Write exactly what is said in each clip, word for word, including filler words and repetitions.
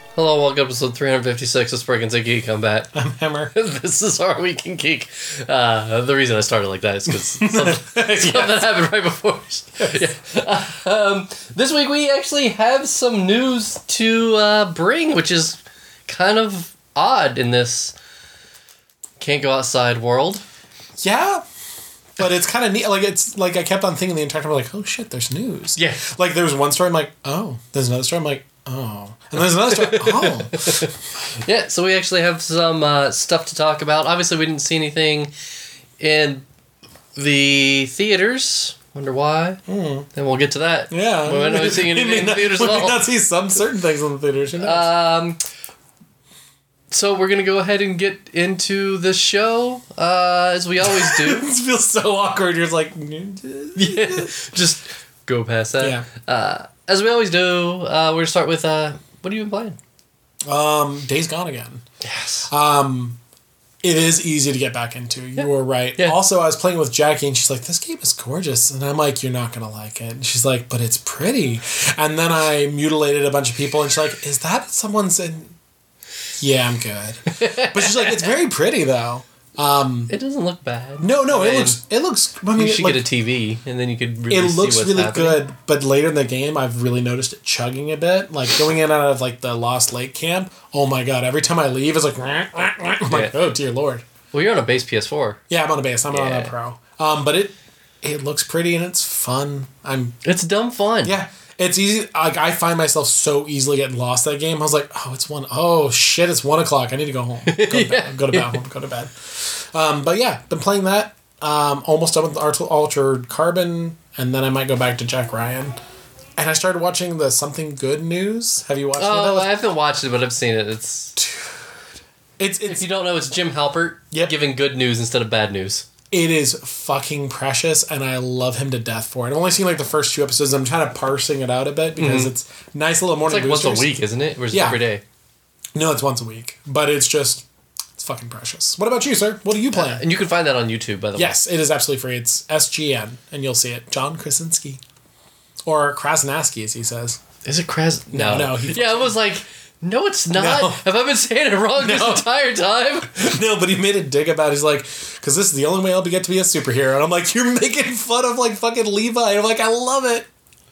Hello, welcome to episode three fifty-six of Spriggans and Geek. I'm Matt. I'm Hammer. This is our Week in Geek. Uh, the reason I started like that is because something, something yes. happened right before. Yeah. Um, this week we actually have some news to uh, bring, which is kind of odd in this can't go outside world. Yeah. But it's kind of neat. Like, it's like I kept on thinking the entire time, like, oh shit, there's news. Yeah. Like, there was one story, I'm like, oh. There's another story, I'm like, oh. And there's another story, oh. Yeah, so we actually have some uh, stuff to talk about. Obviously, we didn't see anything in the theaters. Wonder why. Mm. And we'll get to that. Yeah. We might not be seeing anything in the theaters at all. We may not see some certain things in the theaters. Who knows? Um... So we're going to go ahead and get into the show, uh, as we always do. It feels so awkward. You're just like... yeah, just go past that. Yeah. Uh, as we always do, uh, we're going to start with, uh, what have you been playing? Um, Days Gone again. Yes. Um, it is easy to get back into. You yeah. were right. Yeah. Also, I was playing with Jackie, and she's like, this game is gorgeous. And I'm like, you're not going to like it. And she's like, but it's pretty. And then I mutilated a bunch of people, and she's like, is that someone's... In- Yeah, I'm good. But she's like, it's very pretty though. Um, it doesn't look bad. No, no, I mean, it looks. It looks. I mean, you should like, get a T V, and then you could really it see looks what's really happening. good, but later in the game, I've really noticed it chugging a bit. Like going in and out of like the Lost Lake camp. Oh my god! Every time I leave, it's like, I'm like, oh dear lord. Well, you're on a base P S four. Yeah, I'm on a base. I'm yeah. on a Pro. Um, but it it looks pretty and it's fun. I'm. It's dumb fun. Yeah. It's easy. Like I find myself so easily getting lost that game. I was like, oh, it's one. Oh shit, it's one o'clock. I need to go home. Go to yeah. bed. Go to bed. Home. Go to bed. Um, but yeah, been playing that. Um, almost done with Altered Carbon, and then I might go back to Jack Ryan. And I started watching the Something Good News. Have you watched it? Oh, I haven't watched it, but I've seen it. It's dude. It's, it's if you don't know, it's Jim Halpert yep. giving good news instead of bad news. It is fucking precious, and I love him to death for it. I've only seen like the first two episodes. I'm kind of parsing it out a bit because mm-hmm. it's nice little morning. It's like boosters. once a week, isn't it? Or is it yeah. every day? No, it's once a week, but it's just it's fucking precious. What about you, sir? What are you playing? Uh, and you can find that on YouTube, by the yes, way. Yes, it is absolutely free. It's S G N, and you'll see it. John Krasinski, or Krasnaski, as he says. Is it Kras? No, no. no he yeah, I was like. No, it's not. No. Have I been saying it wrong no. this entire time? No, but he made a dig about it. He's like, because this is the only way I'll get to be a superhero. And I'm like, you're making fun of, like, fucking Levi. And I'm like, I love it.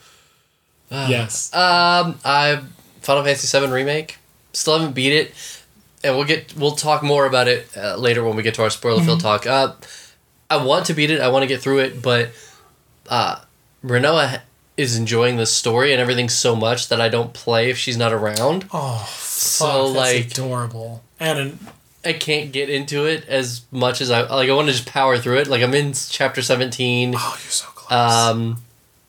Uh, yes. Um, I Final Fantasy seven Remake. Still haven't beat it. And we'll get we'll talk more about it uh, later when we get to our spoiler-filled mm-hmm. talk. Uh, I want to beat it. I want to get through it. But uh, Renoa is enjoying the story and everything so much that I don't play if she's not around. Oh, fuck, so that's like adorable. And an- I can't get into it as much as I like. I want to just power through it. Like I'm in chapter seventeen. Oh, you're so close. Um,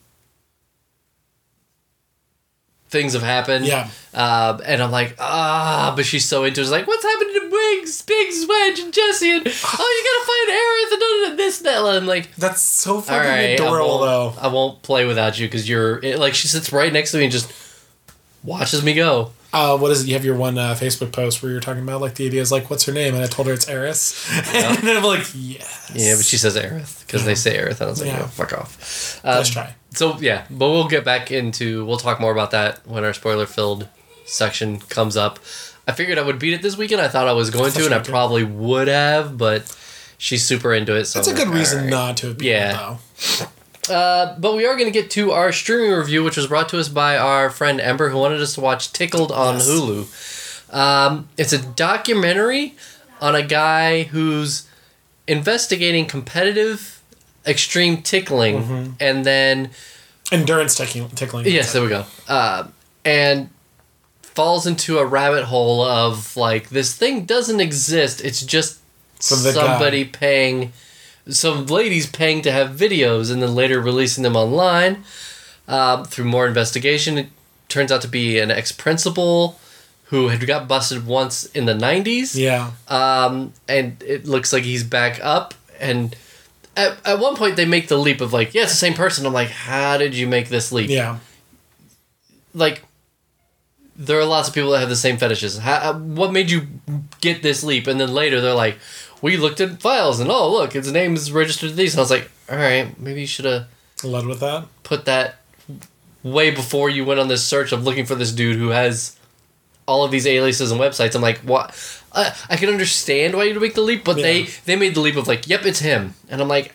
things have happened. Yeah. Uh, and I'm like, ah, but she's so into it. It's like, what's happening to Biggs, Biggs, Wedge, and Jesse? And, oh, you gotta find Aerith and this and that. And I'm like, that's so fucking right, adorable, I though. I won't play without you because you're, it, like, she sits right next to me and just watches me go. Uh, what is it? You have your one uh, Facebook post where you're talking about, like, the idea is like, what's her name? And I told her it's Eris. Yeah. And I'm like, yes. Yeah, but she says Aerith because yeah. they say Aerith. And I was like, yeah. no, fuck off. Um, Let's try. So, yeah, but we'll get back into, we'll talk more about that when our spoiler-filled section comes up. I figured I would beat it this weekend. I thought I was going I to, and I did. probably would have, but she's super into it. So that's a good like, reason right. not to have beaten yeah. it, though. Uh, but we are going to get to our streaming review, which was brought to us by our friend Ember, who wanted us to watch Tickled on yes. Hulu. Um, it's a documentary on a guy who's investigating competitive extreme tickling, mm-hmm. and then endurance tickling. tickling yes, there we go. Uh, and falls into a rabbit hole of like this thing doesn't exist. It's just somebody guy. paying. Some ladies paying to have videos and then later releasing them online. Uh, through more investigation, it turns out to be an ex-principal who had got busted once in the nineties. Yeah. Um, and it looks like he's back up. And at, at one point, they make the leap of like, yeah, it's the same person. I'm like, how did you make this leap? Yeah. Like, there are lots of people that have the same fetishes. How, what made you get this leap? And then later, they're like, we looked at files and oh look, his name is registered to these. And I was like, all right, maybe you should have led with that. Put that way before you went on this search of looking for this dude who has all of these aliases and websites. I'm like, what? Uh, I can understand why you'd make the leap, but yeah. they they made the leap of like, yep, it's him, and I'm like,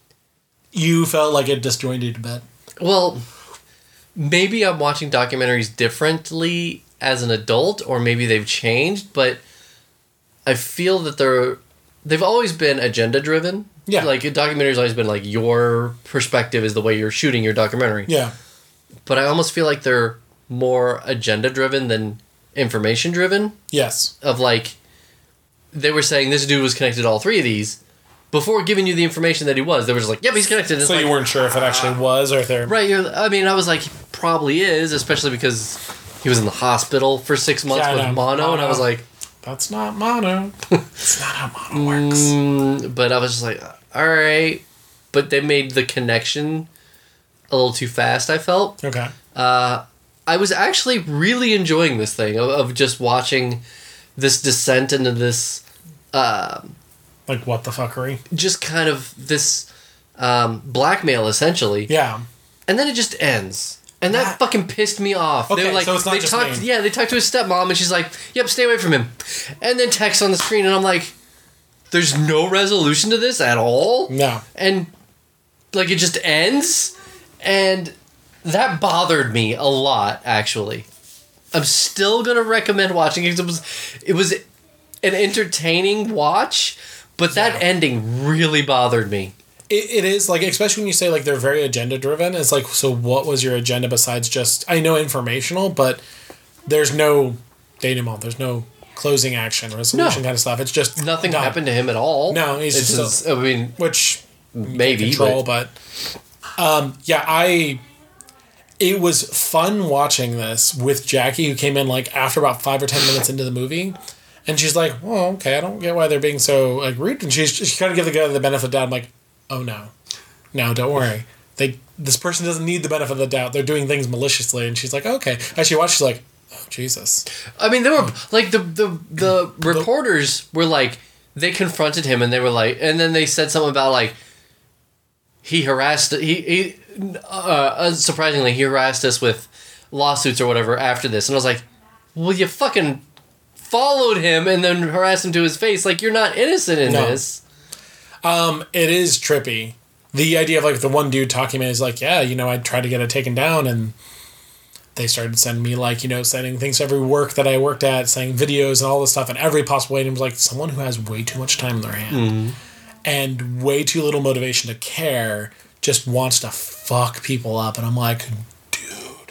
you felt like it disjointed a bit. Well, maybe I'm watching documentaries differently as an adult, or maybe they've changed, but I feel that they're they've always been agenda driven. Yeah. Like, a documentary's always been like, your perspective is the way you're shooting your documentary. Yeah. But I almost feel like they're more agenda driven than information driven. Yes. Of like, they were saying this dude was connected to all three of these. Before giving you the information that he was, they were just like, yep, he's connected. So like, you weren't sure if it actually was or if they're... Right. You're, I mean, I was like, he probably is, especially because he was in the hospital for six months yeah, with mono, mono, and I was like... That's not mono. That's not how mono works. Mm, but I was just like, all right. But they made the connection a little too fast, I felt. Okay. Uh, I was actually really enjoying this thing of, of just watching this descent into this... Uh, Like, what the fuckery? Just kind of this um, blackmail, essentially. Yeah. And then it just ends. And that, that fucking pissed me off. Okay, they were like, so it's not they just talked, me. Yeah, they talked to his stepmom, and she's like, yep, stay away from him. And then text on the screen, and I'm like, there's no resolution to this at all? No. And, like, it just ends? And that bothered me a lot, actually. I'm still going to recommend watching it. It was, it was an entertaining watch, but that yeah. ending really bothered me. It, it is, like, especially when you say, like, they're very agenda-driven. It's like, so what was your agenda besides just, I know, informational, but there's no denouement. There's no closing action, resolution no. kind of stuff. It's just... Nothing done. happened to him at all. No, he's it's just... Still, I mean... Which... Maybe, control, but... but um, yeah, I... It was fun watching this with Jackie, who came in, like, after about five or ten minutes into the movie. And she's like, well, okay, I don't get why they're being so, like, rude. And she's she kind of give the guy the benefit of the doubt. I'm like, oh, no. No, don't worry. They This person doesn't need the benefit of the doubt. They're doing things maliciously. And she's like, okay. As she watched, she's like, oh, Jesus. I mean, they were, like, the, the, the reporters were like, they confronted him and they were like, and then they said something about, like, he harassed, he, he uh, unsurprisingly, he harassed us with lawsuits or whatever after this. And I was like, well, you fucking followed him and then harassed him to his face. Like, you're not innocent in no. this. Um, it is trippy. The idea of, like, the one dude talking to me is like, yeah, you know, I tried to get it taken down, and they started sending me, like, you know, sending things to every work that I worked at, sending videos and all this stuff, and every possible way. And it was like, someone who has way too much time in their hand mm-hmm. and way too little motivation to care just wants to fuck people up. And I'm like, dude.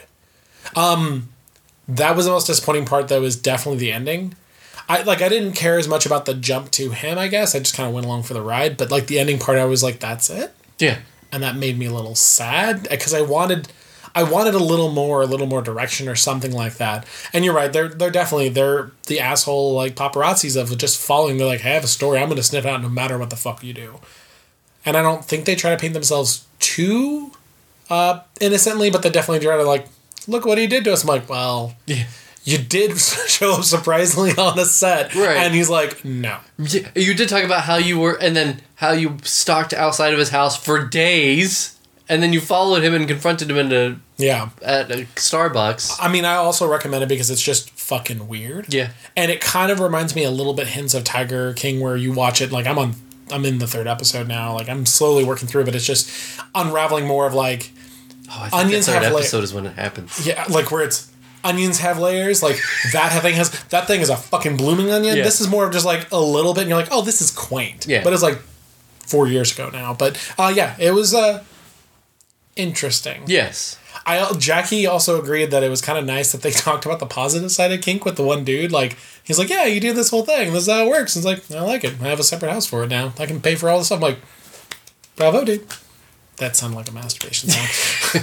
Um, that was the most disappointing part, though, was definitely the ending. I like I didn't care as much about the jump to him, I guess. I just kind of went along for the ride. But, like, the ending part, I was like, that's it? Yeah. And that made me a little sad because I wanted I wanted a little more, a little more direction or something like that. And you're right, they're they're definitely they're the asshole, like, paparazzis of just following. They're like, hey, I have a story, I'm gonna sniff out no matter what the fuck you do. And I don't think they try to paint themselves too uh, innocently, but they definitely try to, like, look what he did to us. I'm like, well, yeah. You did show up surprisingly on a set. Right. And he's like, no. You did talk about how you were, and then how you stalked outside of his house for days, and then you followed him and confronted him in a, yeah. at a Starbucks. I mean, I also recommend it because it's just fucking weird. Yeah. And it kind of reminds me a little bit hints of Tiger King, where you watch it, like, I'm on, I'm in the third episode now. Like, I'm slowly working through it, but it's just unraveling more of, like, oh, I think onions the third have episode la- is when it happens. Yeah, like, where it's, onions have layers, like that thing has that thing is a fucking blooming onion. Yeah. This is more of just like a little bit, and you're like, oh, this is quaint. Yeah. But it's like four years ago now. But uh, yeah, it was uh, interesting. Yes. I Jackie also agreed that it was kind of nice that they talked about the positive side of kink with the one dude. Like, he's like, yeah, you do this whole thing. This is how it works. And it's like, I like it. I have a separate house for it now. I can pay for all this stuff. I'm like, bravo, dude. That sounded like a masturbation song.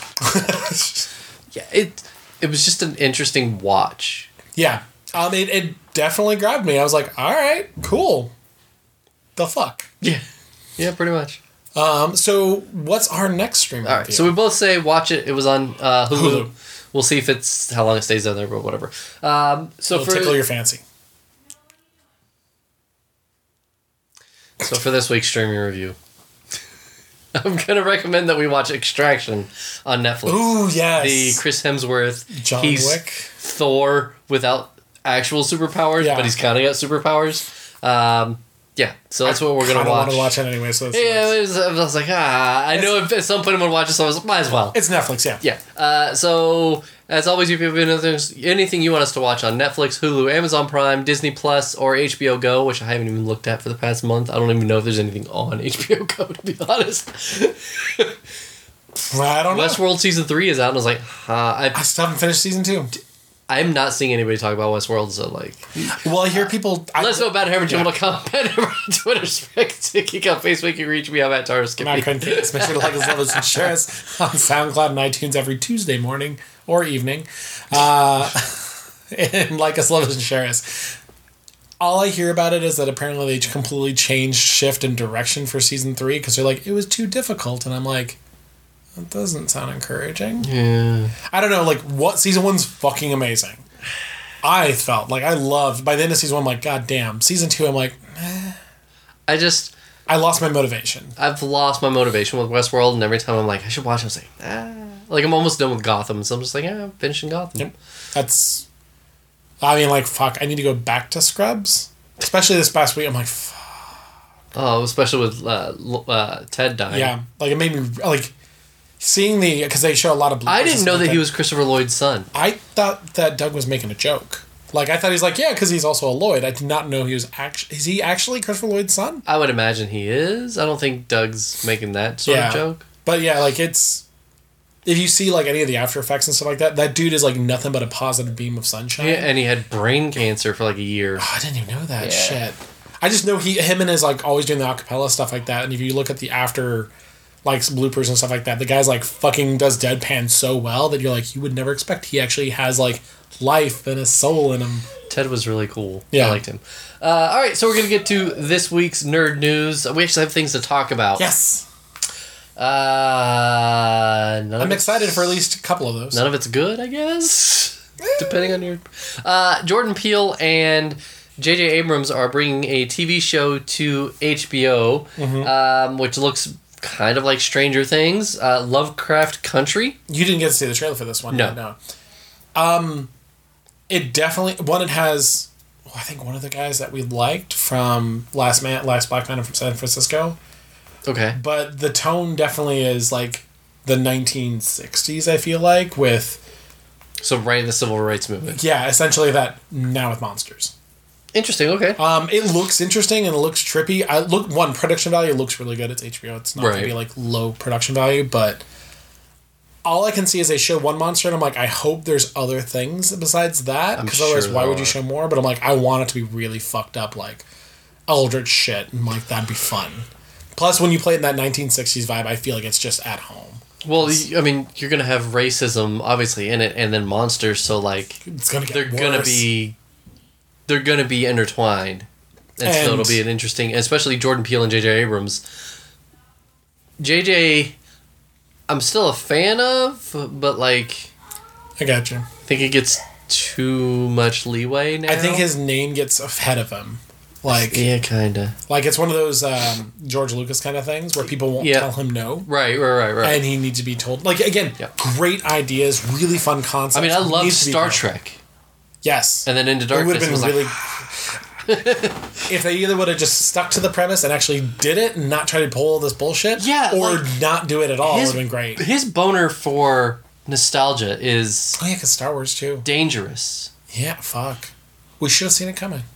yeah, it. It was just an interesting watch. Yeah. Um, it, it definitely grabbed me. I was like, all right, cool. The fuck? Yeah. Yeah, pretty much. Um, so what's our next stream? All right. So we both say watch it. It was on uh, Hulu. Hulu. We'll see if it's how long it stays on there, but whatever. Um, so It'll for tickle your fancy. So for this week's streaming review, I'm gonna recommend that we watch Extraction on Netflix. Ooh, yes. The Chris Hemsworth. John he's Wick. Thor without actual superpowers, yeah. but he's kind of got superpowers. Um, yeah, so that's what we're gonna watch. I want to watch it anyway. So that's yeah, it was, I was like, ah, I it's, know if at some point I'm gonna watch it, so I was like, might as well. It's Netflix, yeah. Yeah. Uh, so as always, if you have anything you want us to watch on Netflix, Hulu, Amazon Prime, Disney Plus, or H B O Go, which I haven't even looked at for the past month. I don't even know if there's anything on H B O Go, to be honest. I don't know. Westworld season three is out, and I was like, huh. I, I still haven't finished season two. I'm not seeing anybody talk about Westworld, so like... Well, I hear people... Let us know about Hammer Jim dot com, Twitter, Kick out Facebook, you can reach me, I'm at Tara Skippy. Make sure to like us, love us, and share us on SoundCloud and iTunes every Tuesday morning or evening. Uh, and like us, love us, and share us. All I hear about it is that apparently they completely changed shift and direction for season three because they're like, it was too difficult. And I'm like... That doesn't sound encouraging. Yeah. I don't know, like, what season one's fucking amazing. I felt like I loved, by the end of season one, I'm like, God damn. Season two, I'm like, eh. I just... I lost my motivation. I've lost my motivation with Westworld, and every time I'm like, I should watch it, I was like, ah. Like, I'm almost done with Gotham, so I'm just like, yeah, I'm finishing Gotham. Yep. That's... I mean, like, fuck, I need to go back to Scrubs. Especially this past week, I'm like, fuck. Oh, especially with uh, uh, Ted dying. Yeah. Like, it made me, like... Seeing the... Because they show a lot of... I didn't know that, that he was Christopher Lloyd's son. I thought that Doug was making a joke. Like, I thought he was like, yeah, because he's also a Lloyd. I did not know he was actually... Is he actually Christopher Lloyd's son? I would imagine he is. I don't think Doug's making that sort yeah. of joke. But yeah, like, it's... If you see, like, any of the After Effects and stuff like that, that dude is, like, nothing but a positive beam of sunshine. Yeah, and he had brain cancer for, like, a year. Oh, I didn't even know that. Yeah. Shit. I just know he, him and his, like, always doing the acapella stuff like that. And if you look at the After... like bloopers and stuff like that, the guy's like fucking does deadpan so well that you're like, you would never expect he actually has like life and a soul in him. Ted was really cool. Yeah. I liked him. Uh, all right, so we're going to get to this week's nerd news. We actually have things to talk about. Yes. Uh, I'm excited for at least a couple of those. None of it's good, I guess. Depending on your... Uh, Jordan Peele and J J Abrams are bringing a T V show to H B O, mm-hmm. um, which looks... kind of like Stranger Things, uh, Lovecraft Country. You didn't get to see the trailer for this one. No. No. Um, it definitely... One, it has... Well, I think one of the guys that we liked from Last Man, Last Black Man from San Francisco. Okay. But the tone definitely is like the nineteen sixties, I feel like, with... So right in the Civil Rights Movement. Yeah, essentially that now with monsters. Interesting, okay. Um, it looks interesting and it looks trippy. I look one production value looks really good. It's H B O. It's not right. gonna be like low production value, but all I can see is they show one monster and I'm like, I hope there's other things besides that because sure otherwise, why would are. you show more? But I'm like, I want it to be really fucked up, like eldritch shit, and like that'd be fun. Plus, when you play it in that nineteen sixties vibe, I feel like it's just at home. Well, it's, I mean, you're gonna have racism obviously in it, and then monsters, so like it's gonna get they're worse. gonna be. They're going to be intertwined. And, and so it'll be an interesting... Especially Jordan Peele and J J Abrams. J J, I'm still a fan of, but like... I got you. I think it gets too much leeway now. I think his name gets ahead of him. Like Yeah, kind of. Like it's one of those um, George Lucas kind of things where people won't yep. tell him no. Right, right, right, right. And he needs to be told. Like, again, yep. great ideas, really fun concepts. I mean, I love Star Trek. Yes. And then Into Darkness it would have been really... Like... if they either would have just stuck to the premise and actually did it and not try to pull all this bullshit, yeah, or like, not do it at all, his, would have been great. His boner for nostalgia is... Oh yeah, because Star Wars too. Dangerous. Yeah, fuck. We should have seen it coming.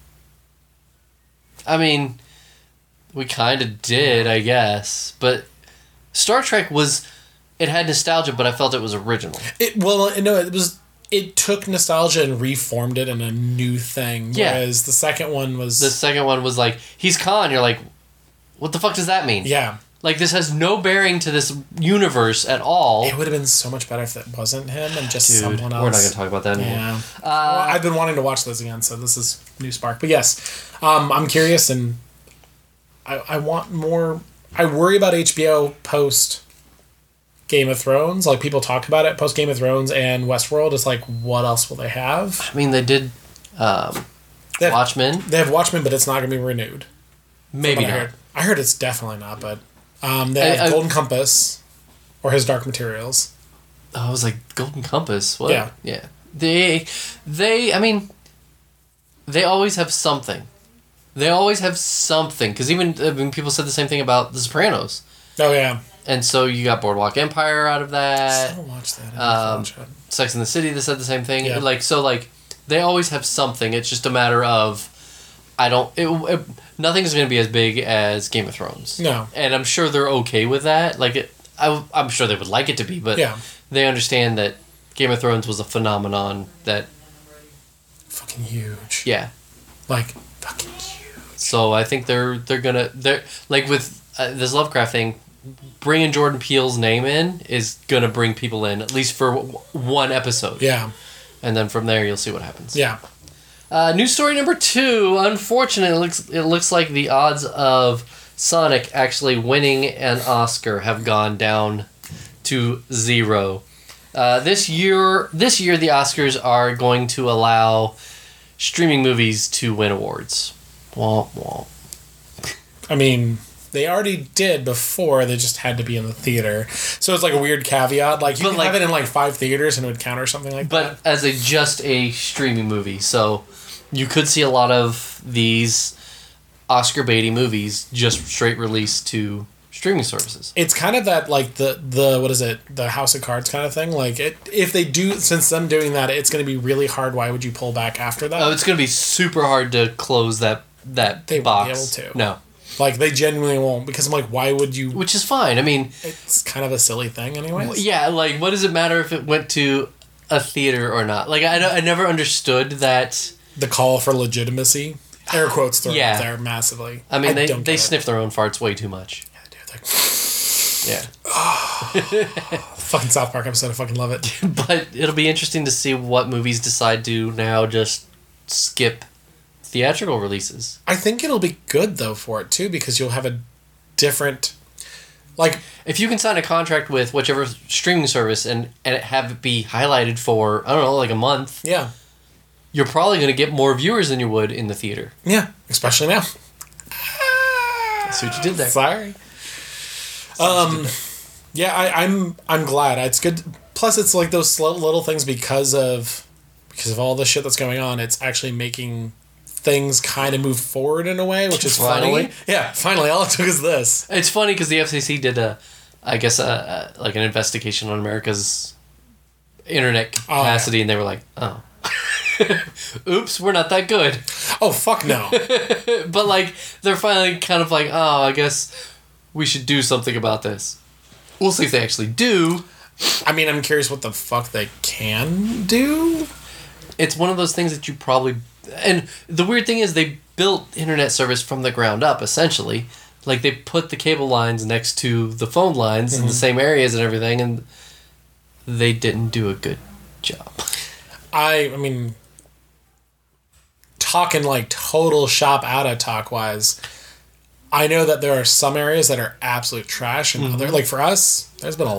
I mean, we kind of did, I guess. But Star Trek was... It had nostalgia, but I felt it was original. It Well, no, it was... It took nostalgia and reformed it in a new thing. Yeah. Whereas the second one was... The second one was like, he's Khan. You're like, what the fuck does that mean? Yeah. Like, this has no bearing to this universe at all. It would have been so much better if it wasn't him and just Dude, someone else. We're not going to talk about that anymore. Yeah. Uh, well, I've been wanting to watch this again, so this is new spark. But yes, um, I'm curious and I, I want more... I worry about H B O post... Game of Thrones, like people talk about it post Game of Thrones and Westworld. It's like, what else will they have? I mean, they did um, they have, Watchmen. They have Watchmen, but it's not going to be renewed. Maybe I not. heard. I heard it's definitely not, but Um, they have I, I, Golden Compass, or his Dark Materials. Oh, I was like Golden Compass. What? Yeah, yeah. They, they. I mean, they always have something. They always have something because even I mean, people said the same thing about The Sopranos. Oh yeah. And so you got Boardwalk Empire out of that. I still watch that. Um, watch it. Sex and the City, they said the same thing. Yeah. Like so, like they always have something. It's just a matter of I don't. It, it, nothing's going to be as big as Game of Thrones. No. And I'm sure they're okay with that. Like it, I, I'm sure they would like it to be, but yeah. they understand that Game of Thrones was a phenomenon that. Fucking huge. Yeah. Like fucking huge. So I think they're they're gonna they're like with uh, this Lovecraft thing. Bringing Jordan Peele's name in is gonna bring people in at least for w- one episode. Yeah, and then from there you'll see what happens. Yeah. Uh, news story number two. Unfortunately, it looks it looks like the odds of Sonic actually winning an Oscar have gone down to zero. Uh, this year, this year the Oscars are going to allow streaming movies to win awards. Womp womp. I mean. They already did before. They just had to be in the theater, so it's like a weird caveat. Like you but can like, have it in like five theaters and it would count or something like but that. But as a just a streaming movie, so you could see a lot of these Oscar baity movies just straight released to streaming services. It's kind of that like the the what is it the House of Cards kind of thing. Like it, if they do since them doing that, it's going to be really hard. Why would you pull back after that? Oh, it's going to be super hard to close that that they box. won't be able to. No. Like, they genuinely won't, because I'm like, why would you... Which is fine, I mean... It's kind of a silly thing anyways. Yeah, like, what does it matter if it went to a theater or not? Like, I, I never understood that... The call for legitimacy. Air quotes thrown yeah. up there massively. I mean, I they, they sniff their own farts way too much. Yeah, dude. Yeah. Fucking South Park episode, I fucking love it. But it'll be interesting to see what movies decide to now just skip... theatrical releases. I think it'll be good though for it too, because you'll have a different, like, if you can sign a contract with whichever streaming service and and have it be highlighted for I don't know like a month. Yeah, you're probably going to get more viewers than you would in the theater. Yeah, especially now. I see what you did there. Sorry. Um, yeah, I, I'm I'm glad it's good. Plus, it's like those little things because of because of all the shit that's going on. It's actually making things kind of move forward in a way, which is finally, funny. Yeah, finally, all it took is this. It's funny because the F C C did a, I guess, a, a, like an investigation on America's internet capacity, oh, yeah. and they were like, "Oh, oops, we're not that good." Oh fuck no! But like, they're finally kind of like, "Oh, I guess we should do something about this." We'll see if they actually do. I mean, I'm curious what the fuck they can do. It's one of those things that you probably. And the weird thing is they built internet service from the ground up, essentially. Like, they put the cable lines next to the phone lines mm-hmm. in the same areas and everything, and they didn't do a good job. I, I mean, talking like total shop out of talk-wise, I know that there are some areas that are absolute trash, and mm-hmm. other, like for us, there's been a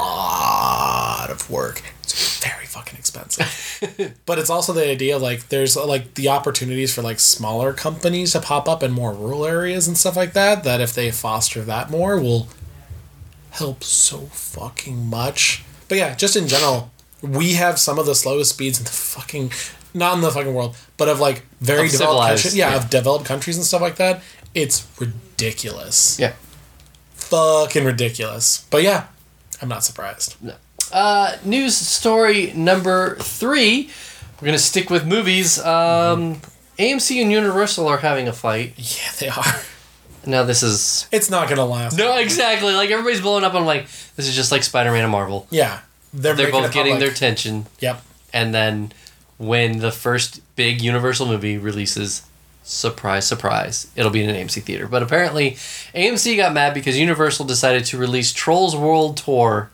lot of work. It's very fucking expensive. But it's also the idea of like there's like the opportunities for like smaller companies to pop up in more rural areas and stuff like that, that if they foster that more will help so fucking much. But yeah, just in general, we have some of the slowest speeds in the fucking, not in the fucking world, but of like very of developed countries. Yeah, yeah, of developed countries and stuff like that. It's ridiculous. Yeah. Fucking ridiculous. But yeah, I'm not surprised. No. Uh, news story number three. We're gonna stick with movies. Um, mm-hmm. A M C and Universal are having a fight. Yeah, they are. Now this is... It's not gonna last. No, exactly. Like, everybody's blowing up. I'm like, this is just like Spider-Man and Marvel. Yeah. They're, They're both getting public. Their attention. Yep. And then when the first big Universal movie releases... Surprise, surprise. It'll be in an A M C theater. But apparently, A M C got mad because Universal decided to release Trolls World Tour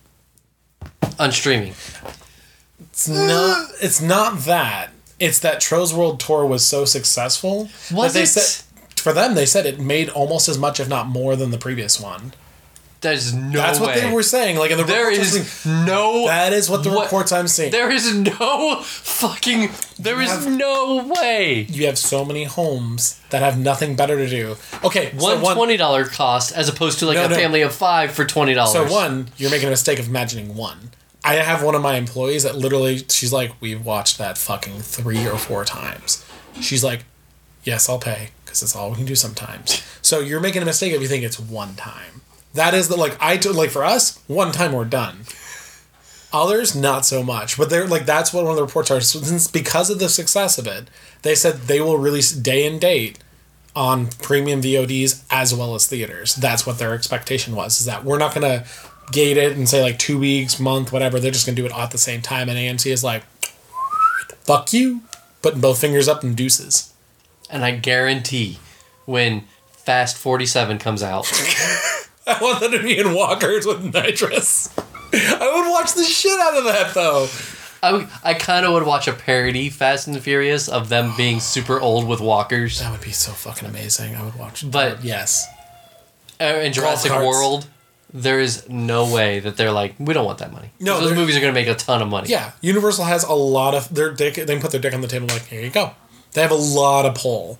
on streaming. It's not It's not that. It's that Trolls World Tour was so successful. Was that they it? Said, for them, they said it made almost as much, if not more, than the previous one. There's no That's what way. they were saying. Like in the there reports is saying, no. That is what the what, reports I'm seeing. There is no fucking. There is have, no way. You have so many homes that have nothing better to do. Okay, one, so one twenty dollar cost as opposed to like no, a no. family of five for twenty dollars. So one, you're making a mistake of imagining one. I have one of my employees that literally, she's like, we've watched that fucking three or four times. She's like, yes, I'll pay because it's all we can do sometimes. So you're making a mistake if you think it's one time. That is the, like, I, like for us, one time we're done. Others, not so much. But they're like, that's what one of the reports are. So since, because of the success of it, they said they will release day and date on premium V O Ds as well as theaters. That's what their expectation was, is that we're not going to gate it and say like two weeks, month, whatever. They're just going to do it all at the same time. And A M C is like, fuck you. Putting both fingers up and deuces. And I guarantee when Fast forty-seven comes out. I want them to be in walkers with nitrous. I would watch the shit out of that, though. I, w- I kind of would watch a parody Fast and the Furious of them being super old with walkers. That would be so fucking amazing. I would watch. But yes. Uh, in Jurassic World, there is no way that they're like, we don't want that money. No, those movies are going to make a ton of money. Yeah, Universal has a lot of their dick. They can put their dick on the table like, here you go. They have a lot of pull.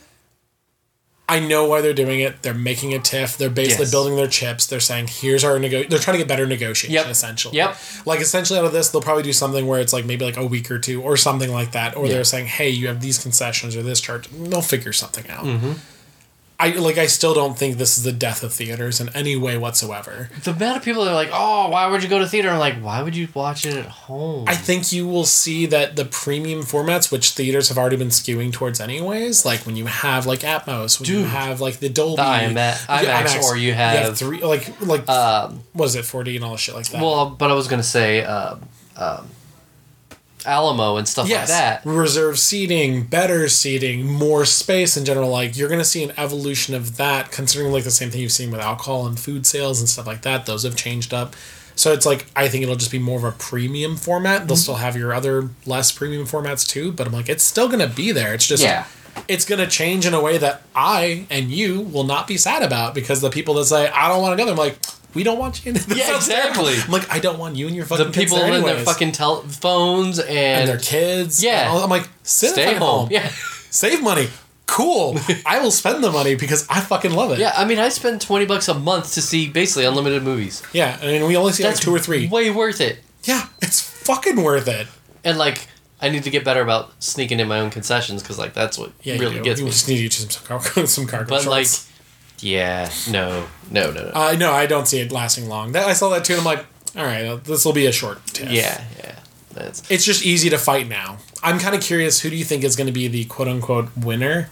I know why they're doing it. They're making a TIFF. They're basically Yes. building their chips. They're saying, here's our nego. They're trying to get better negotiation, Yep. essentially. Yep. Like, essentially out of this, they'll probably do something where it's like maybe like a week or two or something like that. Or Yeah. they're saying, hey, you have these concessions or this charge. They'll figure something out. Mm-hmm. I like. I still don't think this is the death of theaters in any way whatsoever. The amount of people that are like, oh, why would you go to theater? I'm like, why would you watch it at home? I think you will see that the premium formats, which theaters have already been skewing towards anyways, like when you have like Atmos, when Dude, you have like the Dolby, the IMAX, IMAX, or you have, you have three, like like um, what is it, four D and all the shit like that. Well, but I was gonna say, um, um, Alamo and stuff yes, like that. Reserved seating, better seating, more space in general. Like you're gonna see an evolution of that, considering like the same thing you've seen with alcohol and food sales and stuff like that. Those have changed up. So it's like, I think it'll just be more of a premium format. They'll mm-hmm. still have your other less premium formats too, but I'm like, it's still going to be there. It's just, yeah. it's going to change in a way that I and you will not be sad about, because the people that say, I don't want to go there, I'm like, we don't want you in this. Yeah, exactly. I'm like, I don't want you and your fucking the kids people there in their anyways. fucking tel- phones and, and their kids. Yeah. And all, I'm like, sit stay at home. home. Yeah. Save money. Cool. I will spend the money because I fucking love it. Yeah, I mean, I spend twenty bucks a month to see basically unlimited movies. Yeah, I mean, we only see That's like two or three. Way worth it. Yeah, it's fucking worth it. And like, I need to get better about sneaking in my own concessions, because like that's what yeah, really you gets you me. just need you to some cargo, some cargo But shorts. like, yeah, no, no, no, no. Uh, no, I don't see it lasting long. That I saw that too, and I'm like, all right, this will be a short tiff. Yeah, yeah. That's... It's just easy to fight now. I'm kind of curious, who do you think is going to be the quote unquote winner?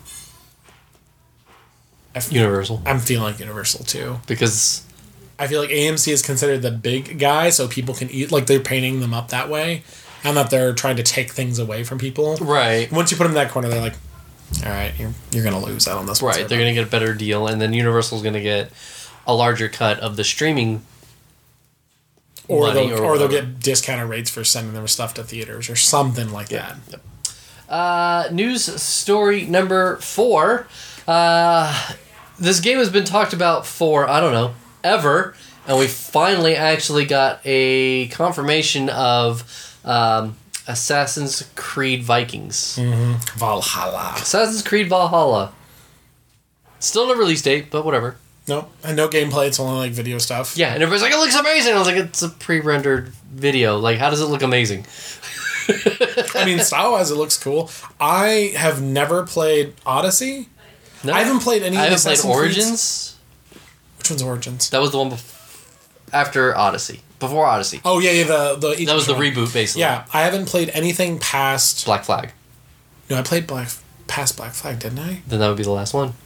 F- Universal. I'm feeling like Universal too, because I feel like A M C is considered the big guy, so people can eat, like they're painting them up that way, and that they're trying to take things away from people. right, Once you put them in that corner, they're like, all right, you're you're gonna lose out on this one. right, they're gonna get a better deal, and then Universal's gonna get a larger cut of the streaming. Or they'll, or, or they'll get discounted rates for sending their stuff to theaters or something like yeah. that. Yep. Uh, news story number four. Uh, this game has been talked about for, I don't know, ever. And we finally actually got a confirmation of um, Assassin's Creed Vikings. Mm-hmm. Valhalla. Assassin's Creed Valhalla. Still no release date, but whatever. Nope. And no gameplay, it's only like video stuff. Yeah, and everybody's like, it looks amazing. I was like, it's a pre-rendered video. Like, how does it look amazing? I mean, style-wise, it looks cool. I have never played Odyssey. No, I haven't played any I of the haven't played Assassin's Origins. Creeds. Which one's Origins? That was the one bef- after Odyssey. Before Odyssey. Oh, yeah, yeah, the... the That was the one. reboot, basically. Yeah, I haven't played anything past... Black Flag. No, I played Black past Black Flag, didn't I? Then that would be the last one.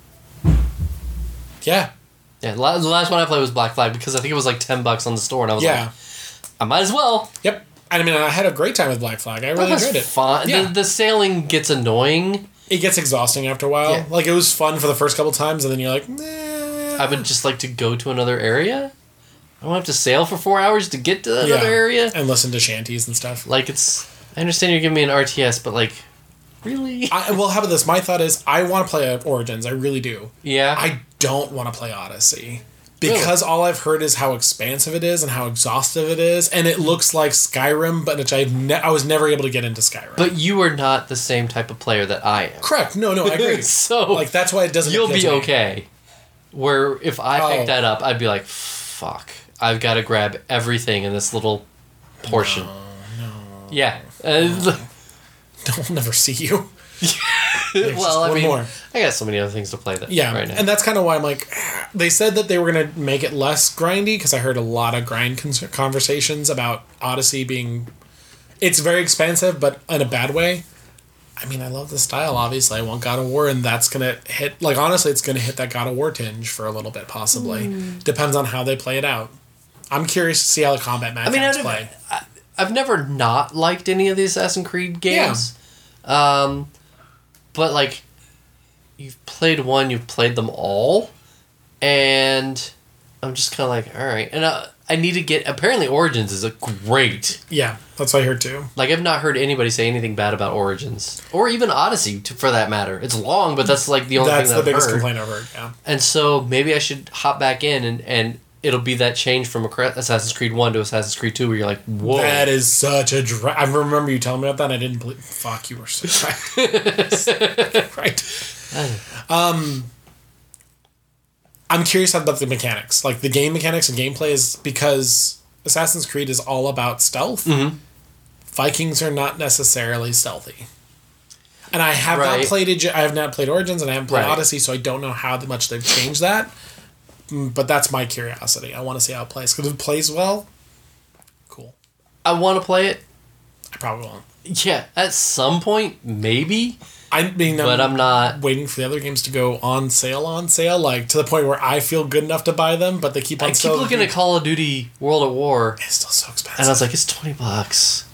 Yeah. Yeah, the last one I played was Black Flag, because I think it was like ten bucks on the store, and I was yeah. like, I might as well. Yep. And I mean, I had a great time with Black Flag. I really That was enjoyed it. Fun. Yeah. The, the sailing gets annoying. It gets exhausting after a while. Yeah. Like, it was fun for the first couple times, and then you're like, nah. I would just like to go to another area. I don't have to sail for four hours to get to another Yeah. area. And listen to shanties and stuff. Like, it's... I understand you're giving me an R T S, but like, really? I, well, how about this? My thought is, I want to play Origins. I really do. Yeah. I don't want to play Odyssey. because all I've heard is how expansive it is and how exhaustive it is, and it looks like Skyrim, but which I've ne- I was never able to get into Skyrim. But you are not the same type of player that I am. Correct. No, no, I agree. So like that's why it doesn't. You'll be me. okay. Where if I oh. pick that up, I'd be like, fuck. I've got to grab everything in this little portion. No, no. Yeah. No. I'll never see you. Well, I mean, more. I got so many other things to play that yeah, right now. And that's kind of why I'm like, they said that they were going to make it less grindy because I heard a lot of grind cons- conversations about Odyssey being, it's very expensive, but in a bad way. I mean, I love the style, obviously. I want God of War, and that's going to hit, like, honestly, it's going to hit that God of War tinge for a little bit, possibly. Mm. Depends on how they play it out. I'm curious to see how the combat mechanics I mean, I've, play. I, I've never not liked any of the Assassin's Creed games. Yeah. Um, but, like, you've played one, you've played them all, and I'm just kind of like, all right. And uh, I need to get... Apparently, Origins is a great... Yeah, that's what I heard, too. Like, I've not heard anybody say anything bad about Origins. Or even Odyssey, to, for that matter. It's long, but that's, like, the only that's thing that the I've biggest heard. complaint I've heard, yeah. And so, maybe I should hop back in, and, and it'll be that change from Assassin's Creed one to Assassin's Creed two, where you're like, whoa. That is such a... Dra- I remember you telling me about that, and I didn't believe... Fuck, you were so right. Right. Um... I'm curious about the mechanics. Like, the game mechanics and gameplay is... Because Assassin's Creed is all about stealth. Mm-hmm. Vikings are not necessarily stealthy. And I have right. not played... I have not played Origins, and I haven't played right. Odyssey, so I don't know how much they've changed that. But that's my curiosity. I want to see how it plays. Because if it plays well, cool. I want to play it. I probably won't. Yeah, at some point, maybe. I mean, but I'm, I'm not waiting for the other games to go on sale, on sale, like to the point where I feel good enough to buy them, but they keep on. I keep looking at Call of Duty World at War. It's still so expensive, and I was like, it's twenty bucks.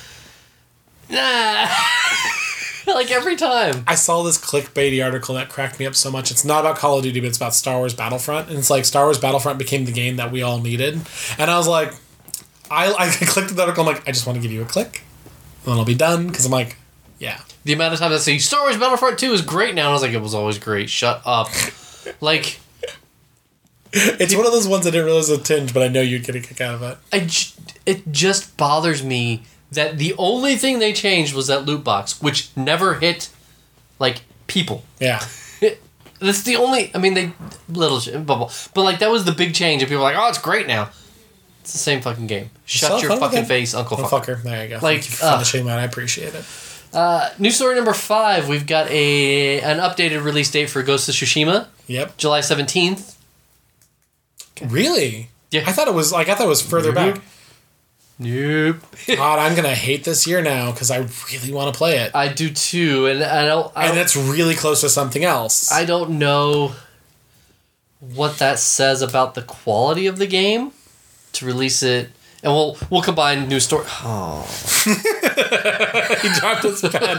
Nah, like every time. I saw this clickbaity article that cracked me up so much. It's not about Call of Duty, but it's about Star Wars Battlefront, and it's like Star Wars Battlefront became the game that we all needed, and I was like, I I clicked the article. I'm like, I just want to give you a click, and then I'll be done because I'm like. Yeah. The amount of times I say Star Wars Battlefront two is great now, and I was like, it was always great. Shut up. Like, it's it, one of those ones I didn't realize was a tinge, but I know you'd get a kick out of it. I j- it just bothers me that the only thing they changed was that loot box, which never hit, like, people. Yeah. It, that's the only. I mean, they little bubble, but like that was the big change, and people were like, "Oh, it's great now." It's the same fucking game. Shut your fucking face, Uncle Uncle Fucker. Fucker. There you go. Like, Thank you for finishing uh, that. I appreciate it. Uh, news story number five. We've got a an updated release date for Ghost of Tsushima. Yep. July seventeenth. Okay. Really? Yeah. I thought it was like I thought it was further nope. back. Nope. God, I'm gonna hate this year now because I really want to play it. I do too, and I don't. I and don't, it's really close to something else. I don't know what that says about the quality of the game to release it. And we'll we'll combine news story. Oh, he dropped his pen.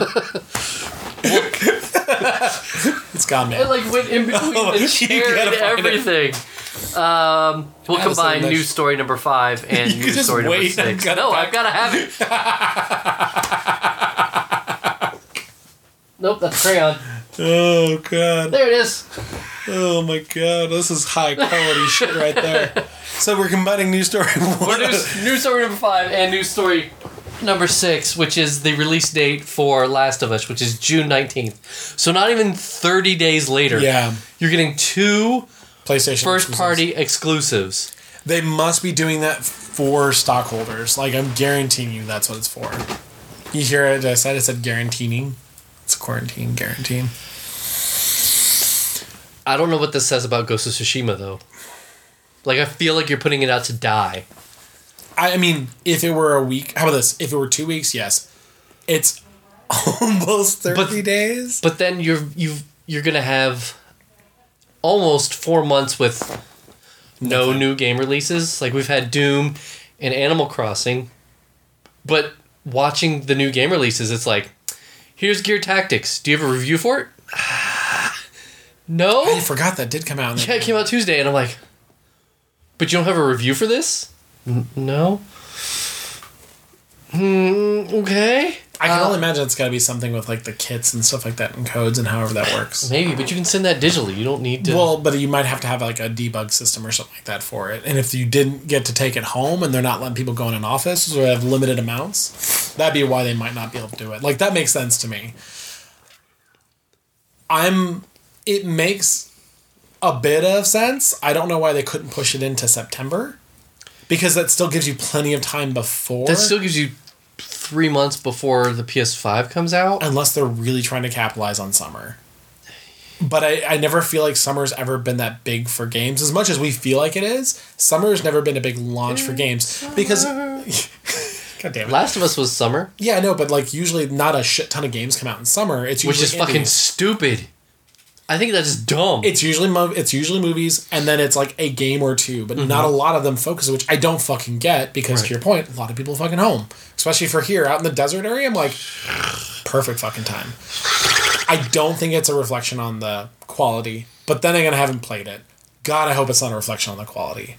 It's gone, man. It like went in between oh, the chair and everything. Um, we'll combine news story number five and you news story number six. No, I've got to have it. Nope, that's crayon. Oh god. There it is. Oh my god, this is high quality shit right there. So we're combining news story one. News, news story number five and news story number six, which is the release date for Last of Us, which is June nineteenth. So not even thirty days later. Yeah. You're getting two PlayStation first exclusives. party exclusives. They must be doing that for stockholders. Like, I'm guaranteeing you that's what it's for. You hear it? I said I said guaranteeing. It's quarantine guaranteeing. I don't know what this says about Ghost of Tsushima, though. Like, I feel like you're putting it out to die. I mean, if it were a week... How about this? If it were two weeks, yes. It's almost thirty but, days. But then you're you've, you're going to have almost four months with no Nothing. new game releases. Like, we've had Doom and Animal Crossing. But watching the new game releases, it's like, here's Gear Tactics. Do you have a review for it? No? I forgot that did come out. Yeah, it came out Tuesday, and I'm like, but you don't have a review for this? N- no? Hmm, okay. I can uh, only imagine it's got to be something with like the kits and stuff like that and codes and however that works. Maybe, but you can send that digitally. You don't need to. Well, but you might have to have like a debug system or something like that for it. And if you didn't get to take it home and they're not letting people go in an office or have limited amounts, that'd be why they might not be able to do it. Like that makes sense to me. I'm. It makes a bit of sense. I don't know why they couldn't push it into September, because that still gives you plenty of time before. That still gives you three months before the P S five comes out. Unless they're really trying to capitalize on summer. But I, I never feel like summer's ever been that big for games. As much as we feel like it is, summer's never been a big launch for games. Because... God damn it. Last of Us was summer. Yeah, I know, but like usually not a shit ton of games come out in summer. It's usually Which is fucking indies. stupid. I think that's just dumb. It's usually mo- it's usually movies, and then it's like a game or two, but mm-hmm. not a lot of them focus, which I don't fucking get, because right. to your point, a lot of people are fucking home. Especially for here, out in the desert area, I'm like, perfect fucking time. I don't think it's a reflection on the quality, but then again, I haven't played it. God, I hope it's not a reflection on the quality.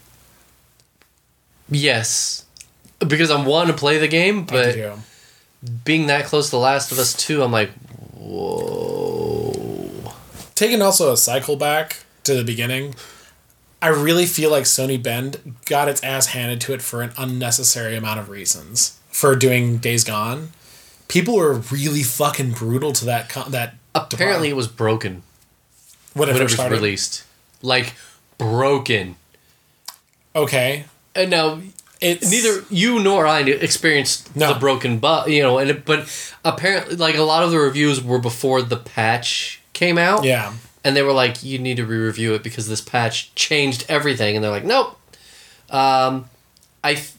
Yes. Because I'm wanting to play the game, but being that close to The Last of Us two, I'm like, whoa. Taking also a cycle back to the beginning, I really feel like Sony Bend got its ass handed to it for an unnecessary amount of reasons for doing Days Gone. People were really fucking brutal to that. Con- that Apparently, department. It was broken when it, when it was started? released. Like, broken. Okay. And now, it's, neither you nor I experienced no. the broken, but you know, and it, but apparently, like a lot of the reviews were before the patch came out. Yeah. And they were like, you need to re-review it because this patch changed everything. And they're like, nope. Um, I. Th-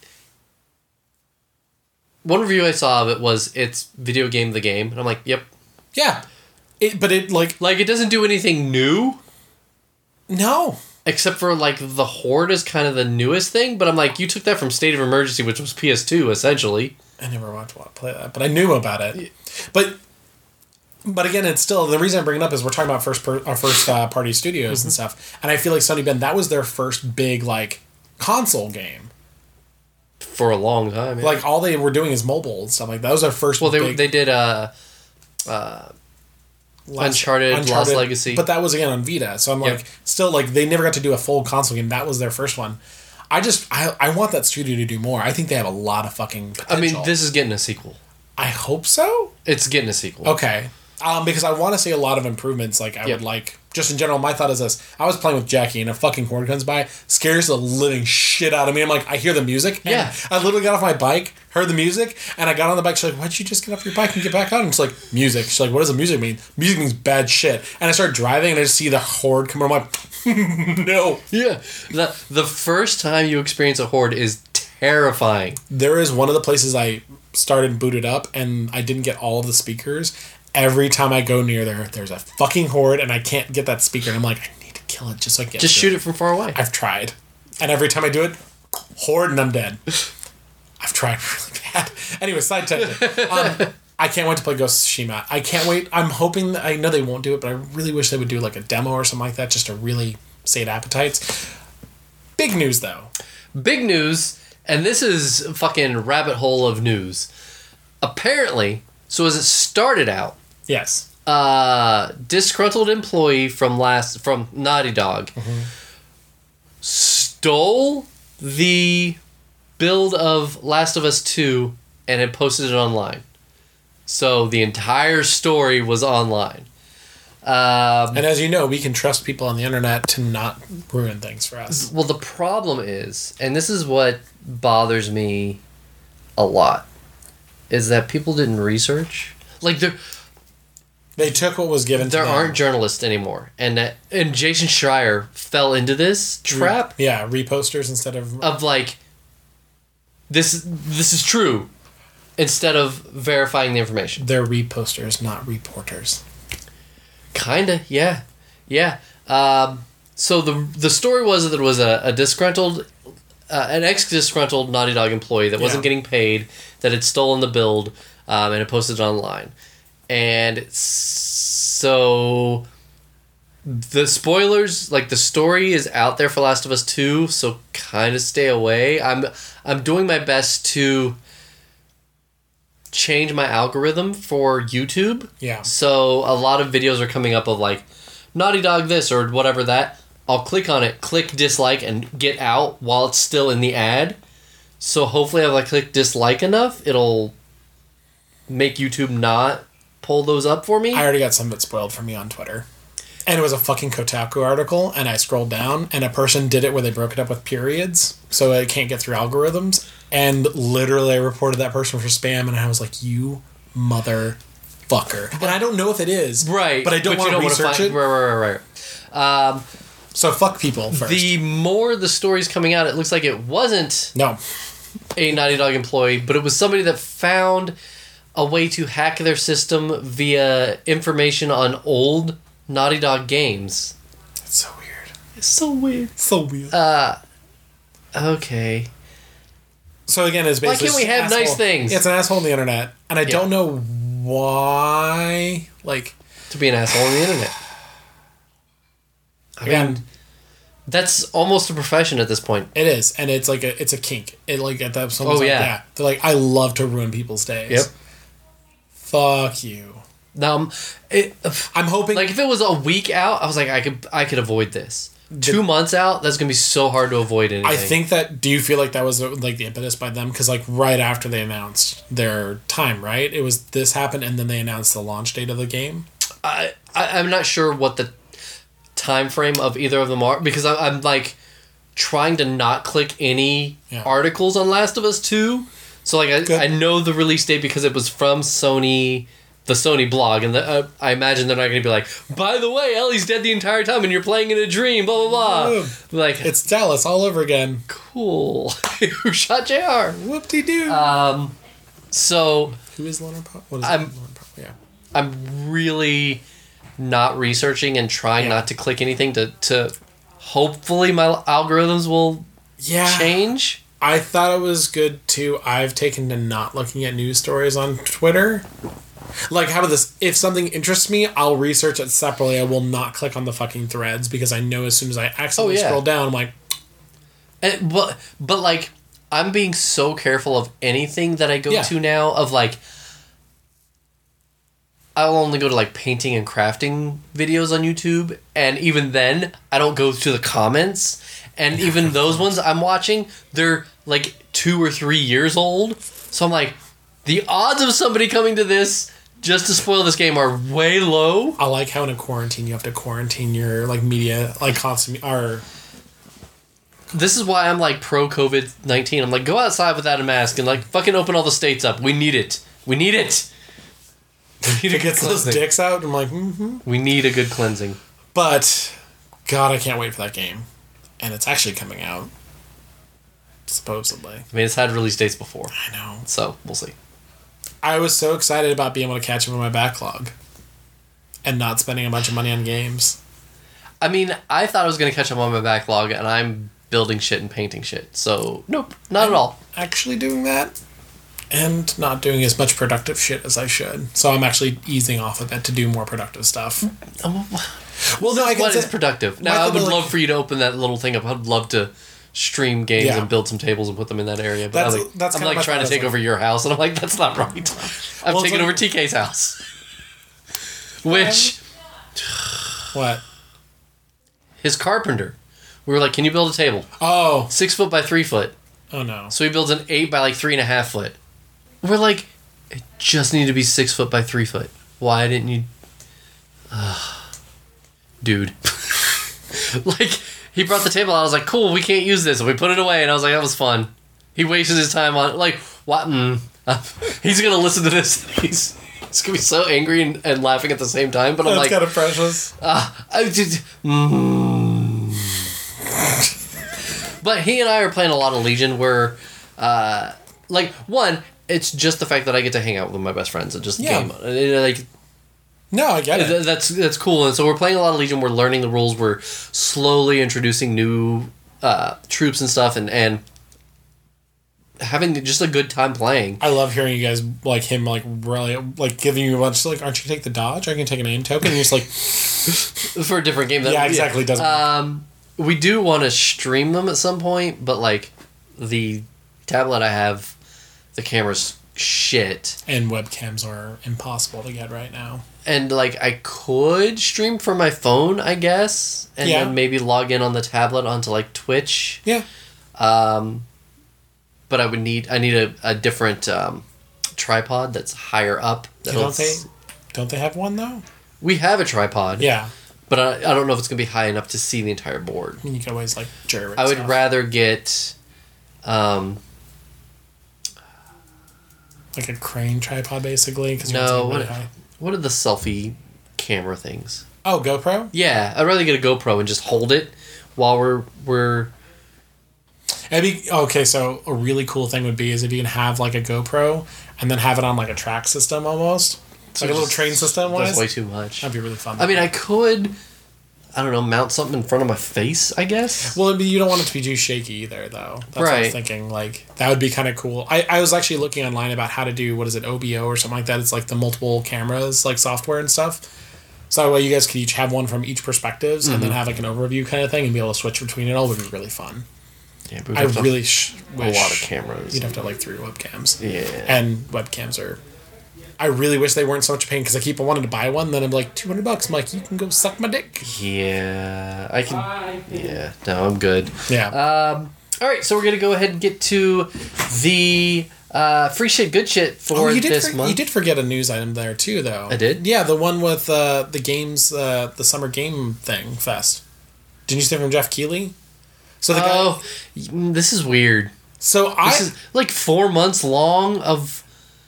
One review I saw of it was, it's video game the game. And I'm like, yep. Yeah. It, but it, like... Like, it doesn't do anything new. No. Except for, like, the Horde is kind of the newest thing. But I'm like, you took that from State of Emergency, which was P S two, essentially. I never watched to play that, but I knew about it. But... But again, it's still, the reason I bring it up is we're talking about first per, our first uh, party studios mm-hmm. and stuff, and I feel like Sony Bend, that was their first big like console game for a long time. Yeah. Like all they were doing is mobile and stuff like that. That was their first. Well, they big, they did uh, uh, Last, Uncharted, Uncharted, Lost Legacy, but that was again on Vita. So I'm like, yep. still like they never got to do a full console game. That was their first one. I just I I want that studio to do more. I think they have a lot of fucking potential. I mean, this is getting a sequel. I hope so. It's getting a sequel. Okay. Um, because I want to see a lot of improvements. Like I yep. would like, just in general, my thought is this: I was playing with Jackie, and a fucking horde comes by, scares the living shit out of me. I'm like, I hear the music. And yeah. I literally got off my bike, heard the music, and I got on the bike. She's like, "Why'd you just get off your bike and get back on?" And it's like, music. She's like, "What does the music mean?" Music means bad shit. And I start driving, and I just see the horde come. I'm like, no. Yeah. The the first time you experience a horde is terrifying. There is one of the places I started and booted up, and I didn't get all of the speakers. Every time I go near there, there's a fucking horde, and I can't get that speaker. And I'm like, I need to kill it just so I get Just to shoot it. it from far away. I've tried. And every time I do it, horde, and I'm dead. I've tried really bad. Anyway, side tangent. Um, I can't wait to play Ghost of Tsushima. I can't wait. I'm hoping, that, I know they won't do it, but I really wish they would do like a demo or something like that just to really sate appetites. Big news, though. Big news, and this is fucking rabbit hole of news. Apparently, so as it started out, yes, uh, disgruntled employee from last from Naughty Dog mm-hmm. stole the build of Last of Us two and had posted it online. So the entire story was online. Um, and as you know, we can trust people on the internet to not ruin things for us. Well, the problem is, and this is what bothers me a lot, is that people didn't research. Like, they're... They took what was given to them. them. There aren't journalists anymore. And that, and Jason Schreier fell into this trap. Re, yeah, reposters instead of... Of, like, this this is true, instead of verifying the information. They're reposters, not reporters. Kinda, yeah. Yeah. Um, so the the story was that it was a, a disgruntled... Uh, an ex-disgruntled Naughty Dog employee that wasn't yeah. getting paid, that had stolen the build, um, and had posted it online. And so the spoilers, like the story is out there for Last of Us two, so kind of stay away. I'm I'm doing my best to change my algorithm for YouTube. Yeah. So a lot of videos are coming up of like Naughty Dog this or whatever that. I'll click on it, click dislike, and get out while it's still in the ad. So hopefully if I click dislike enough, it'll make YouTube not pull those up for me. I already got some of it spoiled for me on Twitter. And it was a fucking Kotaku article, and I scrolled down, and a person did it where they broke it up with periods, so it can't get through algorithms. And literally, I reported that person for spam, and I was like, you motherfucker. And I don't know if it is. Right. But I don't want to research find, it. Right, right, right, right. Um, so fuck people first. The more the story's coming out, it looks like it wasn't no. a Naughty Dog employee, but it was somebody that found a way to hack their system via information on old Naughty Dog games. It's so weird. It's so weird. So weird. Uh, okay. So again, it's basically... Why can't we have asshole. nice things? It's an asshole on the internet. And I yeah. don't know why... Like... To be an asshole on the internet. I again, mean, that's almost a profession at this point. It is. And it's like a, it's a kink. It like at that... Oh, yeah. Like that. They're like, I love to ruin people's days. Yep. Fuck you. Um, it, I'm hoping like if it was a week out, I was like I could I could avoid this. The, Two months out, that's gonna be so hard to avoid anything. I think that. Do you feel like that was like the impetus by them? Because like right after they announced their time, right? It was this happened, and then they announced the launch date of the game. I, I I'm not sure what the time frame of either of them are because I, I'm like trying to not click any yeah. articles on Last of Us two. So like I, I know the release date because it was from Sony. The Sony blog, and the, uh, I imagine they're not going to be like, by the way, Ellie's dead the entire time and you're playing in a dream, blah, blah, blah. Like, it's Dallas all over again. Cool. Who shot J R? Whoop-de-doo. Um, so... Who is Leonard Pop? What is I'm, Leonard Pop? Yeah. I'm really not researching and trying yeah. not to click anything to, to hopefully my algorithms will yeah. change. I thought it was good, too. I've taken to not looking at news stories on Twitter. Like, how about this? If something interests me, I'll research it separately. I will not click on the fucking threads because I know as soon as I accidentally oh, yeah. scroll down, I'm like... And, but, but, like, I'm being so careful of anything that I go yeah. to now of, like... I'll only go to, like, painting and crafting videos on YouTube, and even then, I don't go to the comments. And even those ones I'm watching, they're, like, two or three years old. So I'm like, the odds of somebody coming to this... just to spoil this game are way low. I like how in a quarantine you have to quarantine your like media like constant or. This is why I'm like pro COVID nineteen. I'm like go outside without a mask and like fucking open all the states up. We need it. We need it. We need to get those dicks out. I'm like mm-hmm. We need a good cleansing. But God, I can't wait for that game, and it's actually coming out. Supposedly. I mean, it's had release dates before. I know. So we'll see. I was so excited about being able to catch up on my backlog and not spending a bunch of money on games. I mean, I thought I was going to catch up on my backlog, and I'm building shit and painting shit. So, nope, not I'm at all. Actually doing that and not doing as much productive shit as I should. So I'm actually easing off a bit to do more productive stuff. Well, no, I guess what is productive? Now, I would love like, for you to open that little thing up. I'd love to... stream games yeah. and build some tables and put them in that area. But that's, I'm like, that's I'm like trying to take like... over your house, and I'm like, that's not right. I'm well, taking like... over T K's house. Which... What? His carpenter. We were like, can you build a table? Oh. Six foot by three foot. Oh, no. So he builds an eight by like three and a half foot. We're like, it just needed to be six foot by three foot. Why didn't you... Uh, dude. Like... He brought the table out. I was like, cool, we can't use this. And we put it away. And I was like, that was fun. He wasted his time on... Like, what? Mm. He's going to listen to this. He's, he's going to be so angry and, and laughing at the same time. But I'm That's like... kind of precious. Uh, I just... Mm. But he and I are playing a lot of Legion where... Uh, like, one, it's just the fact that I get to hang out with my best friends and just yeah. game. Like... No, I get it. That's that's cool. And so we're playing a lot of Legion. We're learning the rules. We're slowly introducing new uh, troops and stuff, and, and having just a good time playing. I love hearing you guys like him like really like giving you a bunch like, aren't you gonna take the dodge? Are you gonna take an aim token? And you're just like for a different game. That, yeah, exactly. Yeah. Doesn't. Um, we do want to stream them at some point, but like the tablet I have, the camera's shit. And webcams are impossible to get right now. And, like, I could stream from my phone, I guess. And yeah. then maybe log in on the tablet onto, like, Twitch. Yeah. Um, but I would need... I need a, a different um, tripod that's higher up. That don't they... Don't they have one, though? We have a tripod. Yeah. But I, I don't know if it's going to be high enough to see the entire board. I mean, you can always, like, gyro I would stuff. rather get... Um, like a crane tripod, basically? Cause no, what, really what are the selfie camera things? Oh, GoPro? Yeah, I'd rather get a GoPro and just hold it while we're... we're It'd be, okay, so a really cool thing would be is if you can have, like, a GoPro and then have it on, like, a track system almost. So like a little train system wise. That's way too much. That'd be really fun. I mean, I could... I don't know, mount something in front of my face, I guess? Well, you don't want it to be too shaky either, though. That's right. what I was thinking. Like, that would be kind of cool. I, I was actually looking online about how to do, what is it, O B O or something like that. It's like the multiple cameras, like software and stuff. So that way you guys could each have one from each perspectives mm-hmm. and then have like an overview kind of thing and be able to switch between it all would be really fun. Yeah, but I really sh- wish a lot of cameras. You'd have to have like three webcams. Yeah. And webcams are... I really wish they weren't so much a pain because I keep wanting to buy one. Then I'm like, two hundred bucks. I'm like, you can go suck my dick. Yeah. I can. Bye. Yeah. No, I'm good. Yeah. Um, all right. So we're going to go ahead and get to the uh, free shit, good shit for oh, you did this for, month. You did forget a news item there, too, though. I did? Yeah, the one with uh, the games, uh, the Summer Game Thing Fest. Didn't you say from Jeff Keighley? So the oh, guy, this is weird. So I. This is like four months long of.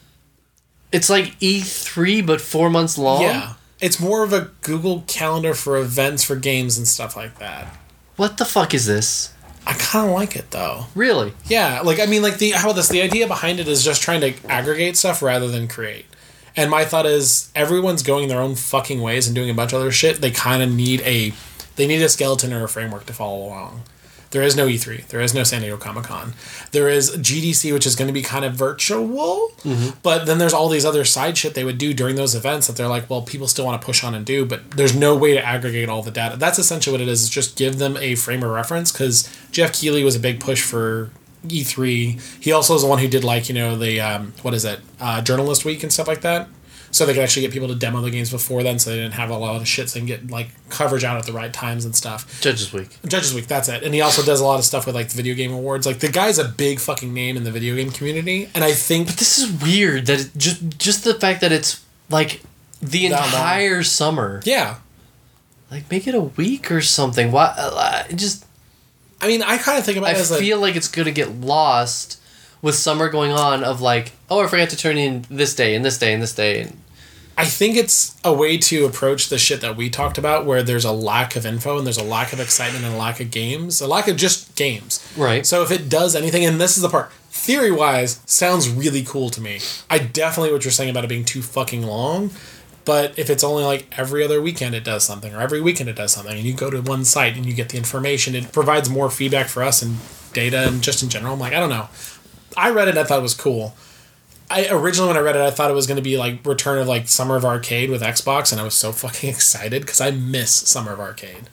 It's like E three, but four months long? Yeah. It's more of a Google Calendar for events for games and stuff like that. What the fuck is this? I kind of like it, though. Really? Yeah. Like, I mean, like, the how about this? The idea behind it is just trying to aggregate stuff rather than create. And my thought is, everyone's going their own fucking ways and doing a bunch of other shit. They kind of need a... They need a skeleton or a framework to follow along. There is no E three. There is no San Diego Comic-Con. There is G D C, which is going to be kind of virtual. Mm-hmm. But then there's all these other side shit they would do during those events that they're like, well, people still want to push on and do, but there's no way to aggregate all the data. That's essentially what it is, is just give them a frame of reference, because Jeff Keighley was a big push for E three. He also is the one who did, like, you know, the, um, what is it, uh, Journalist Week and stuff like that. So they could actually get people to demo the games before then, so they didn't have a lot of shit, so they can get, like, coverage out at the right times and stuff. Judges Week. Judges Week, that's it. And he also does a lot of stuff with, like, the video game awards. Like, the guy's a big fucking name in the video game community, and I think... But this is weird, that it, just just the fact that it's, like, the entire long. summer. Yeah. Like, make it a week or something. Why? Uh, just... I mean, I kind of think about I it as I feel like, like it's going to get lost with summer going on of, like, oh, I forgot to turn in this day and this day and this day and... I think it's a way to approach the shit that we talked about where there's a lack of info and there's a lack of excitement and a lack of games. A lack of just games. Right. So if it does anything, and this is the part, theory-wise, sounds really cool to me. I definitely what you're saying about it being too fucking long, but if it's only like every other weekend it does something, or every weekend it does something, and you go to one site and you get the information, it provides more feedback for us and data and just in general. I'm like, I don't know. I read it and I thought it was cool. I originally when I read it, I thought it was going to be like Return of like Summer of Arcade with Xbox, and I was so fucking excited because I miss Summer of Arcade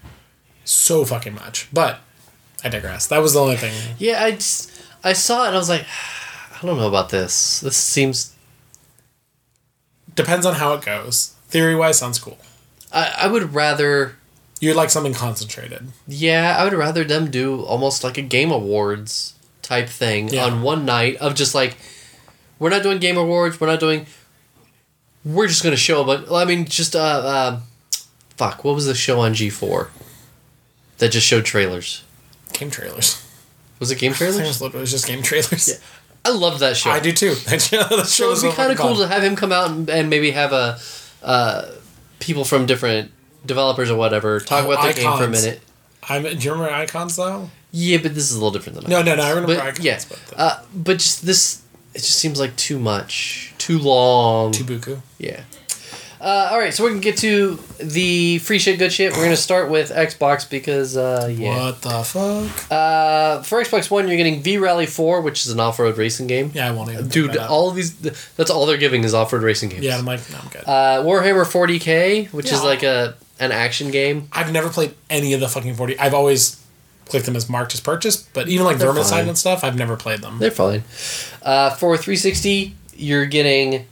so fucking much. But I digress. That was the only thing. Yeah, I just I saw it and I was like, I don't know about this. This seems depends on how it goes. Theory wise, sounds cool. I I would rather you'd like something concentrated. Yeah, I would rather them do almost like a Game Awards type thing yeah. on one night of just like. We're not doing Game Awards. We're not doing... We're just going to show... But I mean, just... Uh, uh, fuck, what was the show on G four? That just showed trailers. Game trailers. Was it Game trailers? It was just game trailers. Yeah. I love that show. I do too. That show, that show so it'd be kind of cool to have him come out and, and maybe have a... Uh, people from different developers or whatever talk oh, about their game for a minute. I'm, do you remember Icons, though? Yeah, but this is a little different than No, Icons. no, no, I remember but, Icons. Yeah, but, uh, but just this... It just seems like too much. Too long. Too buku. Yeah. Uh, Alright, so we're going to get to the free shit, good shit. We're going to start with Xbox because, uh, yeah. What the fuck? Uh, for Xbox One, you're getting V-Rally four, which is an off-road racing game. Yeah, I won't even Dude, all of these... That's all they're giving is off-road racing games. Yeah, I'm like, no, I'm good. Uh, Warhammer forty K, which yeah. is like a an action game. I've never played any of the fucking forty... I've always... click them as marked as purchased. But even like They're Vermintide fine. and stuff, I've never played them. They're fine. Uh, for three sixty, you're getting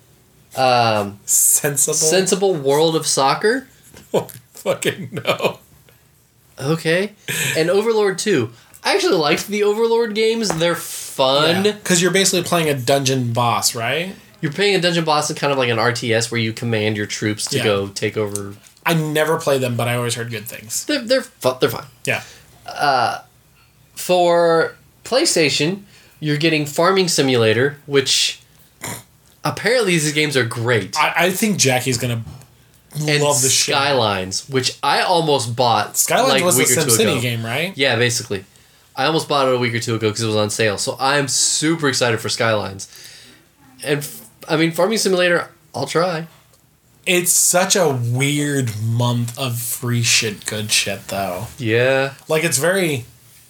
um, Sensible. Sensible World of Soccer. Oh, fucking no. Okay. And Overlord two. I actually liked the Overlord games. They're fun. Because you're basically playing a dungeon boss, right? You're playing a dungeon boss in kind of like an R T S where you command your troops to Yeah. go take over. I never played them, but I always heard good things. They're they're fu- they're fine. Yeah. Uh, for PlayStation, you're getting Farming Simulator, which apparently these games are great. I, I think Jackie's gonna and love the shit. Skylines, which I almost bought. Skylines like was a the week or two SimCity ago. game, right? Yeah, basically. I almost bought it a week or two ago because it was on sale. So I'm super excited for Skylines. And I mean, Farming Simulator, I'll try. It's such a weird month of free shit, good shit, though. Yeah. Like, it's very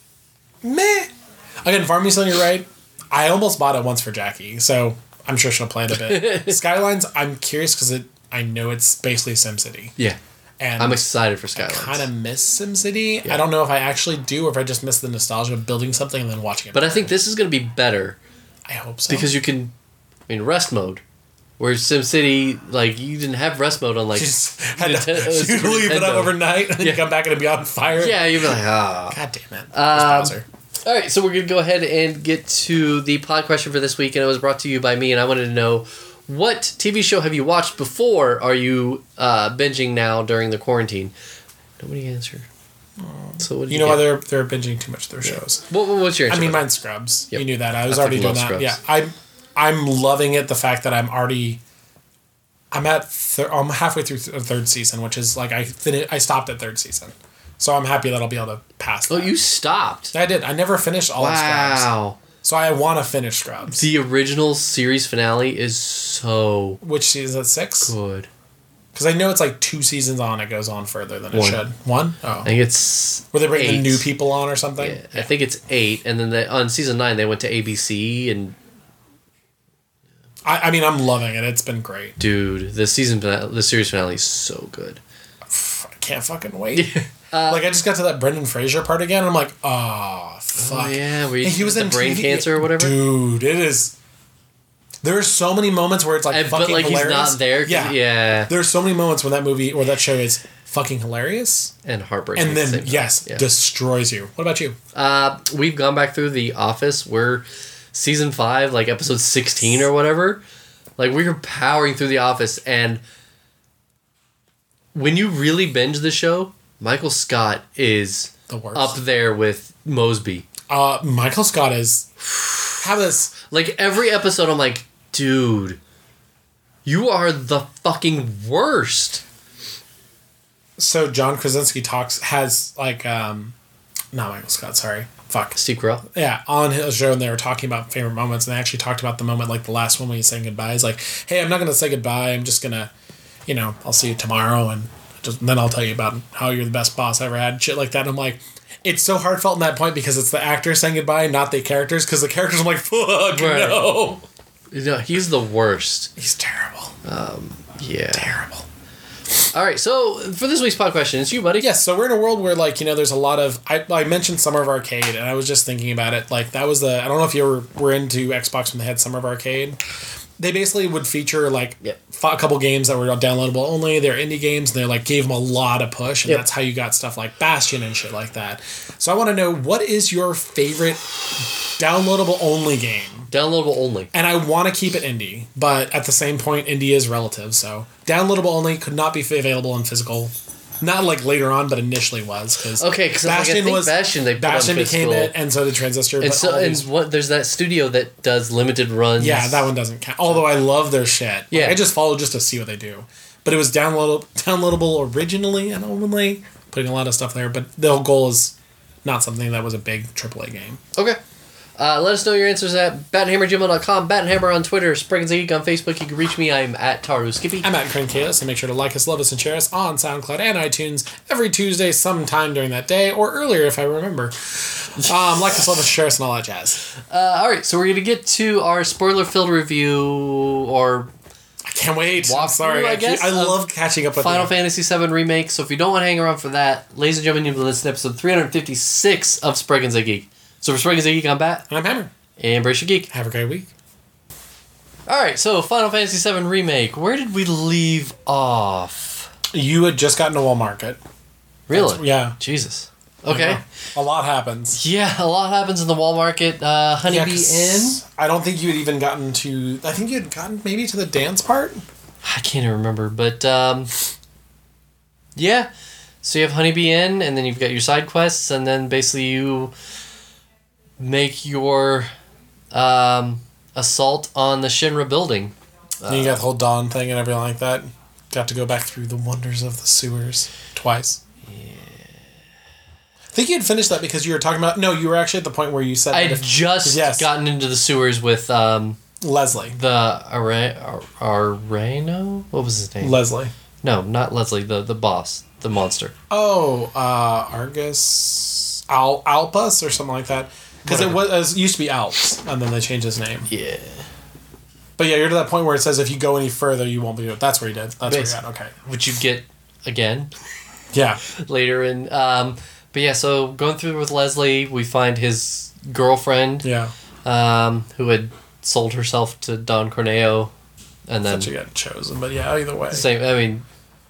meh. Again, Farming Simulator, you're right. I almost bought it once for Jackie, so I'm sure she'll play it a bit. Skylines, I'm curious because it. I know it's basically SimCity. Yeah. And I'm excited for Skylines. I kind of miss SimCity. Yeah. I don't know if I actually do or if I just miss the nostalgia of building something and then watching it. But I think this is going to be better. I hope so. Because you can, I mean, rest mode. Where SimCity, like, you didn't have rest mode on, like, you just had Ninte- to, uh, you Super leave it up Nintendo. overnight and then Yeah. you come back and it'd be on fire. Yeah, you'd be like, ah. God damn it. Just Um, Bowser. All right, so we're going to go ahead and get to the pod question for this week, and it was brought to you by me, and I wanted to know, what T V show have you watched before? Are you uh, binging now during the quarantine? Nobody answered. So what did You you know why get? they're they're binging too much of their shows. What, what- what's your answer? I mean, buddy? mine's Scrubs. Yep. You knew that. I was I already fucking doing that. love Yeah, Scrubs. I'm I'm loving it. The fact that I'm already, I'm at thir- I'm halfway through the third season, which is like I fin- I stopped at third season, so I'm happy that I'll be able to pass. Oh, that. you stopped. I did. I never finished all of Scrubs, Wow. so I want to finish Scrubs. The original series finale is so Which season? Six? good. Because I know it's like two seasons on. It goes on further than it One. should. One? Oh, I think it's were they bringing eight. new people on or something? Yeah, I think it's eight, and then they, on season nine they went to A B C, and I, I mean, I'm loving it. It's been great. dude, the season finale, the series finale is so good. I can't fucking wait. like I just got to that Brendan Fraser part again, and I'm like, oh fuck. Oh, yeah, where he, And he was the in brain T V cancer or whatever. Dude, it is. There are so many moments where it's like And- fucking but like hilarious. he's not there. 'Cause- Yeah, yeah, There's so many moments when that movie or that show is fucking hilarious, and heartbreaking. and at the then same time. yes, Yeah. destroys you. What about you? Uh, we've gone back through The Office. We're season five, like episode sixteen or whatever. Like we were powering through The Office, and when you really binge the show, Michael Scott is The worst. up there with Mosby. Uh, Michael Scott is. How this? Like every episode, I'm like, dude, you are the fucking worst. So John Krasinski talks has like um, not Michael Scott. Sorry, fuck. Steve Carell. Yeah, on his show, and they were talking about favorite moments, and they actually talked about the moment, like the last one when he's saying goodbye. He's like, "Hey, I'm not gonna say goodbye. I'm just gonna, you know, I'll see you tomorrow, and just then I'll tell you about how you're the best boss I ever had." Shit like that. And I'm like, it's so heartfelt in that point because it's the actors saying goodbye, not the characters. Because the characters, I'm like, "Fuck Right. no." No, he's the worst. He's terrible. Um, yeah. Terrible. All right, so for this week's pod question, it's you, buddy. Yes, so we're in a world where, like, you know, there's a lot of... I, I mentioned Summer of Arcade, and I was just thinking about it. Like, that was the... I don't know if you were, were into Xbox when they had Summer of Arcade. They basically would feature, like, Yep. a couple games that were downloadable only. They're indie games, and they, like, gave them a lot of push, and Yep. that's how you got stuff like Bastion and shit like that. So I want to know, what is your favorite downloadable only game? Downloadable only. And I want to keep it indie, but at the same point, indie is relative. So downloadable only could not be available in physical, not like later on, but initially was because Okay, because like, I think Bastion they put Bastion on became physical. it, and so did Transistor. And but so all and these- what? There's that studio that does limited runs. yeah, that one doesn't count. Although I love their shit. Like, Yeah. I just follow just to see what they do. But it was downloadable, downloadable originally and only, putting a lot of stuff there. But the whole goal is not something that was a big triple A game. Okay. Uh, let us know your answers at bat hammer gmail dot com, Bathammer on Twitter, Spriggins Geek on Facebook. You can reach me. I'm at Taru Skippy. I'm at Crane Chaos, and make sure to like us, love us, and share us on SoundCloud and iTunes every Tuesday sometime during that day, or earlier if I remember. Um, like us, love us, share us, and all that jazz. Uh, all right, so we're going to get to our spoiler-filled review, or... I can't wait. walk I'm sorry. through, I I, guess, I of love catching up with Final you. Fantasy seven Remake. So if you don't want to hang around for that, ladies and gentlemen, you've been listening to episode three hundred fifty-six of Spriggins a Geek. So for Spriggins a Geek, I'm Bat. And I'm Hammer. Embrace your geek. Have a great week. Alright, so Final Fantasy seven Remake. Where did we leave off? You had just gotten to Wall Market. Really? That's, yeah. Jesus. Okay. Yeah. A lot happens. Yeah, a lot happens in the Wall Market. Uh, Honeybee Yeah, Inn. I don't think you had even gotten to... I think you had gotten maybe to the dance part? I can't even remember, but um, yeah. So you have Honeybee Inn, and then you've got your side quests, and then basically you make your um, assault on the Shinra building. And you got the whole Dawn thing and everything like that. Got to go back through the wonders of the sewers twice. Yeah. I think you had finished that because you were talking about... No, you were actually at the point where you said... I had just yes. gotten into the sewers with... Um, Leslie. The Are- Are- Areno? What was his name? Leslie. No, not Leslie, the, the boss. The monster. Oh, uh, Argus... Al- Alpus or something like that. Because it was it used to be Alps, and then they changed his name. Yeah. But yeah, you're to that point where it says if you go any further, you won't be able... That's where you did. That's Basically. where you're at. Okay. Which you get again. Yeah. Later in... Um, but yeah, so going through with Leslie, we find his girlfriend. Yeah. Um, who had sold herself to Don Corneo. And then... she got chosen, but yeah, either way. Same, I mean...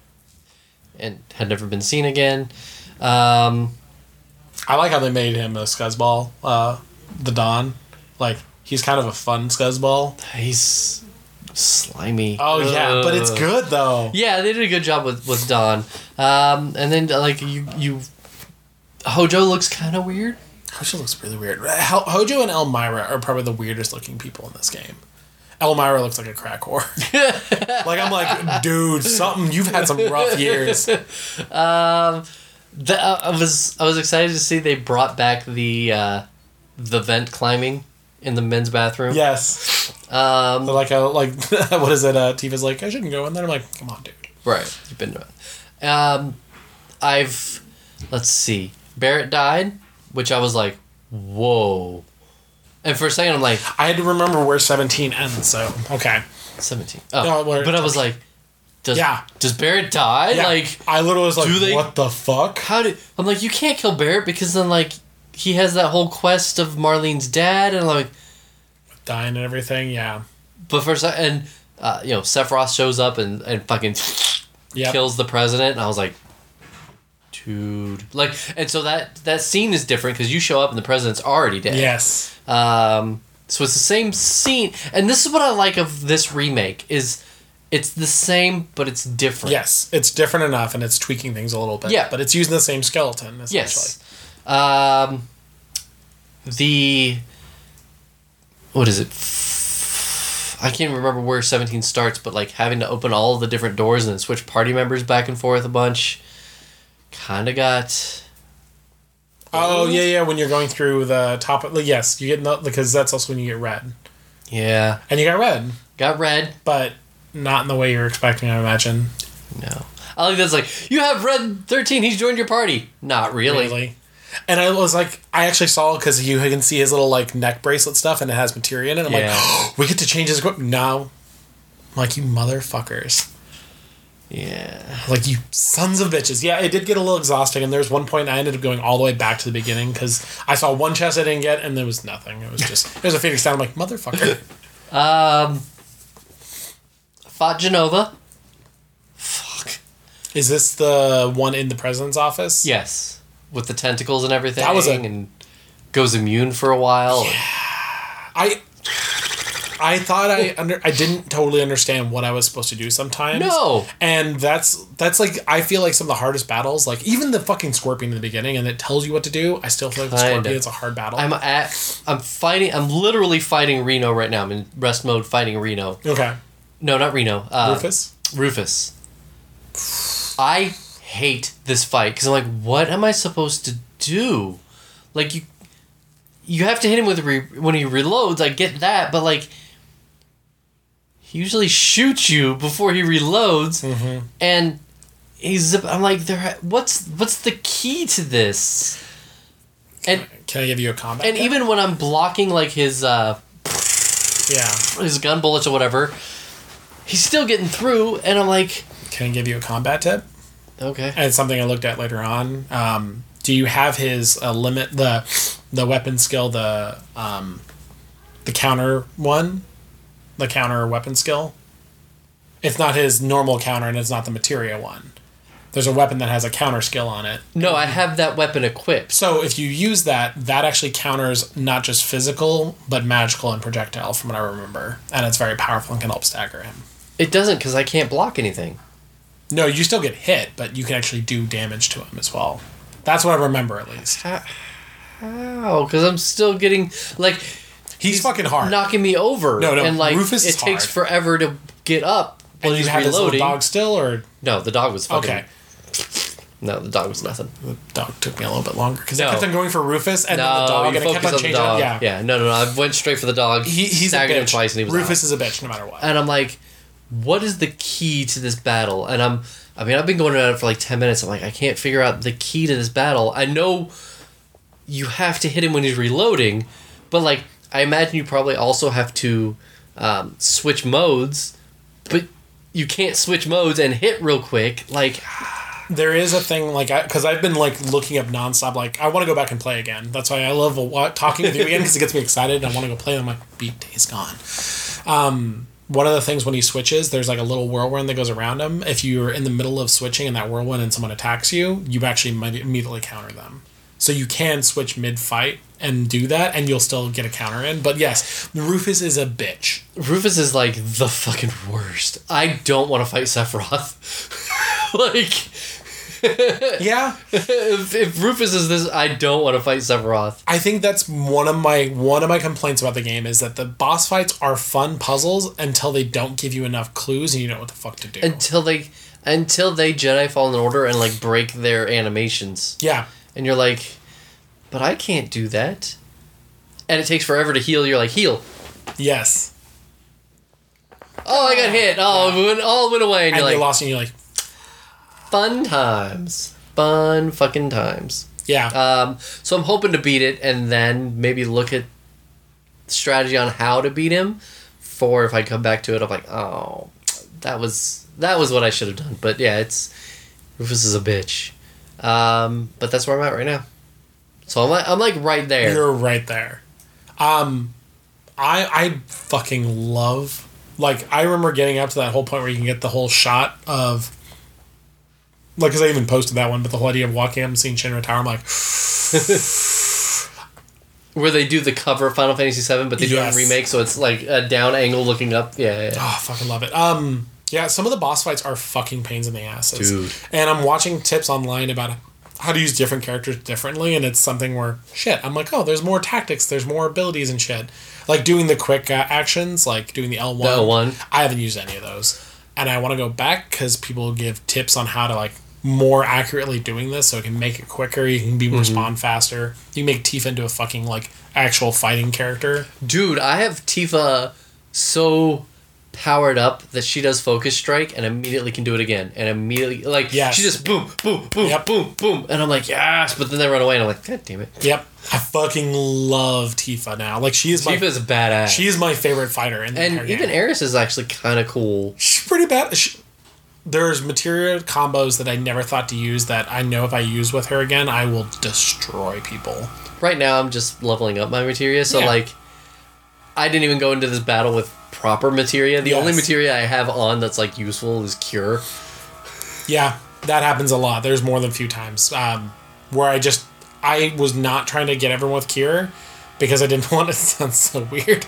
And had never been seen again. Um... I like how they made him a scuzzball, uh, the Don. Like, he's kind of a fun scuzzball. He's slimy. Oh, yeah, Ugh. But it's good, though. Yeah, they did a good job with, with Don. Um, and then, like, you... you Hojo looks kind of weird. Hojo looks really weird. Hojo and Elmira are probably the weirdest looking people in this game. Elmira looks like a crack whore. Like, I'm like, dude, something... You've had some rough years. Um... The, uh, I was I was excited to see they brought back the uh, the vent climbing in the men's bathroom. Yes. Um, so like a, like what is it? Uh, Tifa's like, I shouldn't go in there. I'm like, come on, dude. Right. You've been. Um, I've let's see. Barrett died, which I was like, whoa. And for a second, I'm like, I had to remember where seventeen ends. So okay. Seventeen. Oh, no, but I was like. Does, yeah. Does Barrett die? Yeah. Like I literally was like, they, what the fuck? How did I'm like, you can't kill Barrett because then like he has that whole quest of Marlene's dad and like dying and everything, yeah. But first and uh, you know, Sephiroth shows up and, and fucking yep. kills the president and I was like, dude, like, and so that that scene is different because you show up and the president's already dead. Yes. Um. So it's the same scene, and this is what I like of this remake is. It's the same, but it's different. Yes, it's different enough, and it's tweaking things a little bit. Yeah. But it's using the same skeleton, essentially. Yes. Um, the... What is it? I can't remember where seventeen starts, but like having to open all of the different doors and then switch party members back and forth a bunch kind of got... Oh, yeah, yeah, when you're going through the top... Of, yes, you get... No, because that's also when you get red. Yeah. And you got red. Got red. But... Not in the way you're expecting, I imagine. No. I like that's like, you have Red thirteen, he's joined your party. Not really. Really. And I was like, I actually saw, because you can see his little, like, neck bracelet stuff, and it has materia in it. I'm yeah. like, oh, we get to change his... No. I'm like, you motherfuckers. Yeah. Like, you sons of bitches. Yeah, it did get a little exhausting, and there's one point I ended up going all the way back to the beginning, because I saw one chest I didn't get, and there was nothing. It was just... It was a Phoenix down. I'm like, motherfucker. um... Fought Genova. Fuck. Is this the one in the president's office? Yes. With the tentacles and everything. That was a... And goes immune for a while. Yeah. I... I thought I under I didn't totally understand what I was supposed to do sometimes. No. And that's that's like I feel like some of the hardest battles, like even the fucking scorpion in the beginning and it tells you what to do, I still feel like the scorpion is a hard battle. I'm at I'm fighting I'm literally fighting Reno right now. I'm in rest mode fighting Reno. Okay. No, not Reno. Uh, Rufus? Rufus. I hate this fight because I'm like, what am I supposed to do? Like, you you have to hit him with re- when he reloads, I get that, but like, he usually shoots you before he reloads, mm-hmm. and he's, I'm like, there. what's what's the key to this? And can I give you a combat? And guy? Even when I'm blocking like his, uh, yeah, his gun bullets or whatever, he's still getting through, and I'm like... Can I give you a combat tip? Okay. And it's something I looked at later on. Um, do you have his uh, limit, the the weapon skill, the um, the counter one? The counter weapon skill? It's not his normal counter, and it's not the materia one. There's a weapon that has a counter skill on it. No, I have that weapon equipped. So if you use that, that actually counters not just physical, but magical and projectile, from what I remember. And it's very powerful and can help stagger him. It doesn't, because I can't block anything. No, you still get hit, but you can actually do damage to him as well. That's what I remember, at least. How? Because I'm still getting... Like... He's, he's fucking hard. Knocking me over. No, no, and like, Rufus is it takes hard. forever to get up. And you have reloading. this little dog still, or... No, the dog was fucking... Okay. No, the dog was nothing. The dog took me a little bit longer, because no. I kept on going for Rufus, and no, then the dog, you and it kept on, on changing. dog. Yeah. yeah, no, no, no. I went straight for the dog. He, he's a bitch. Him twice, and he was Rufus out. is a bitch, no matter what. And I'm like, what is the key to this battle? And I'm... I mean, I've been going at it for like ten minutes. I'm like, I can't figure out the key to this battle. I know you have to hit him when he's reloading, but like, I imagine you probably also have to um, switch modes, but you can't switch modes and hit real quick. Like, there is a thing, like, because I've been like looking up nonstop. Like, I want to go back and play again. That's why I love uh, talking with you again, because it gets me excited, and I want to go play. And I'm like, beat Days Gone. Um, one of the things when he switches, there's like a little whirlwind that goes around him. If you're in the middle of switching in that whirlwind and someone attacks you, you actually might immediately counter them. So you can switch mid-fight and do that, and you'll still get a counter in. But yes, Rufus is a bitch. Rufus is like the fucking worst. I don't want to fight Sephiroth. like... yeah. If, if Rufus is this, I don't want to fight Sephiroth. I think that's one of my one of my complaints about the game, is that the boss fights are fun puzzles until they don't give you enough clues and you know what the fuck to do. Until they until they Jedi Fallen Order and like break their animations. Yeah. And you're like, but I can't do that. And it takes forever to heal. You're like, heal. Yes. Oh, I got hit. Oh, yeah. it went, all went away. And, and you're you're like, lost, and you're like, fun times. Fun fucking times. yeah. Um, so I'm hoping to beat it and then maybe look at strategy on how to beat him. For if I come back to it, I'm like, oh, that was that was what I should have done. But yeah, it's Rufus is a bitch. Um, but that's where I'm at right now. So I'm like, I'm like right there. You're right there. Um, I I fucking love, like, I remember getting up to that whole point where you can get the whole shot of, like, because I even posted that one, but the whole idea of walking up and seeing Shinra Tower, I'm like, where they do the cover of Final Fantasy seven, but they do yes. it in remake, so it's like a down angle looking up. Yeah, yeah, yeah. Oh, I fucking love it. Um, yeah, some of the boss fights are fucking pains in the asses. Dude. And I'm watching tips online about how to use different characters differently, and it's something where, shit, I'm like, oh, there's more tactics, there's more abilities and shit. Like doing the quick uh, actions, like doing the L one. The L one. I haven't used any of those. And I want to go back because people give tips on how to, like, more accurately doing this so it can make it quicker, you can be mm-hmm. respond faster. You make Tifa into a fucking, like, actual fighting character. Dude, I have Tifa so powered up that she does focus strike and immediately can do it again. And immediately, like, yes. she just boom, boom, boom, yep. boom, boom. And I'm like, yes, but then they run away and I'm like, God damn it. Yep. I fucking love Tifa now. Like, she is my... Tifa's badass. She is my favorite fighter in the and entire game. even Aerith is actually kind of cool. She's pretty bad. She, there's materia combos that I never thought to use that I know if I use with her again, I will destroy people. Right now, I'm just leveling up my materia, so, yeah. like, I didn't even go into this battle with proper materia. The yes. only materia I have on that's, like, useful is Cure. Yeah, that happens a lot. There's more than a few times um, where I just... I was not trying to get everyone with Cure because I didn't want it to sound so weird.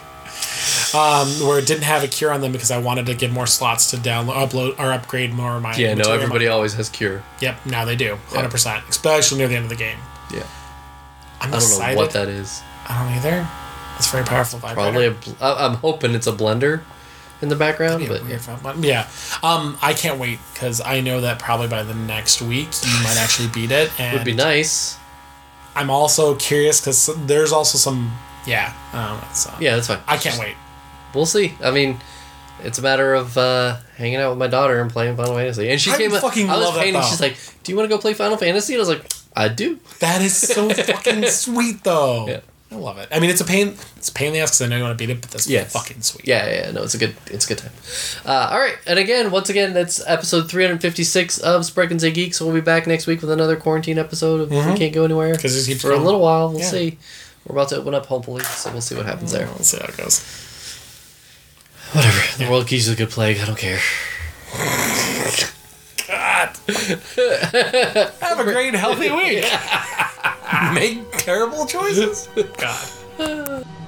Um, where it didn't have a Cure on them because I wanted to get more slots to download, upload, or upgrade more of my... Yeah, no, everybody my, always has Cure. Yep, now they do. one hundred percent. Yeah. Especially near the end of the game. Yeah. I'm I don't excited. know what that is. I don't either. It's very powerful vibrator. Probably a... Bl- I'm hoping it's a blender in the background, but... Yeah. yeah. Um, I can't wait because I know that probably by the next week you might actually beat it. And would be nice. I'm also curious because there's also some... Yeah. Um, so yeah, that's fine. I can't wait. We'll see. I mean, it's a matter of uh, hanging out with my daughter and playing Final Fantasy. And she I came up. fucking I was love playing, that and she's like, "Do you want to go play Final Fantasy?" And I was like, "I do." That is so fucking sweet, though. Yeah. I love it. I mean, it's a pain. It's a pain in the ass because I know you want to beat it, but that's yes. fucking sweet. Yeah, yeah, no, it's a good, it's a good time. Uh, all right, and again, once again, that's episode three hundred fifty-six of Sprechen Sie Geek. So we'll be back next week with another quarantine episode of mm-hmm. We Can't Go Anywhere because for going. a little while. We'll yeah. see. We're about to open up, hopefully, so we'll see what happens there. We'll see how it goes. Whatever. The world keeps a good plague. I don't care. God. Have a great, healthy week. Make terrible choices. God.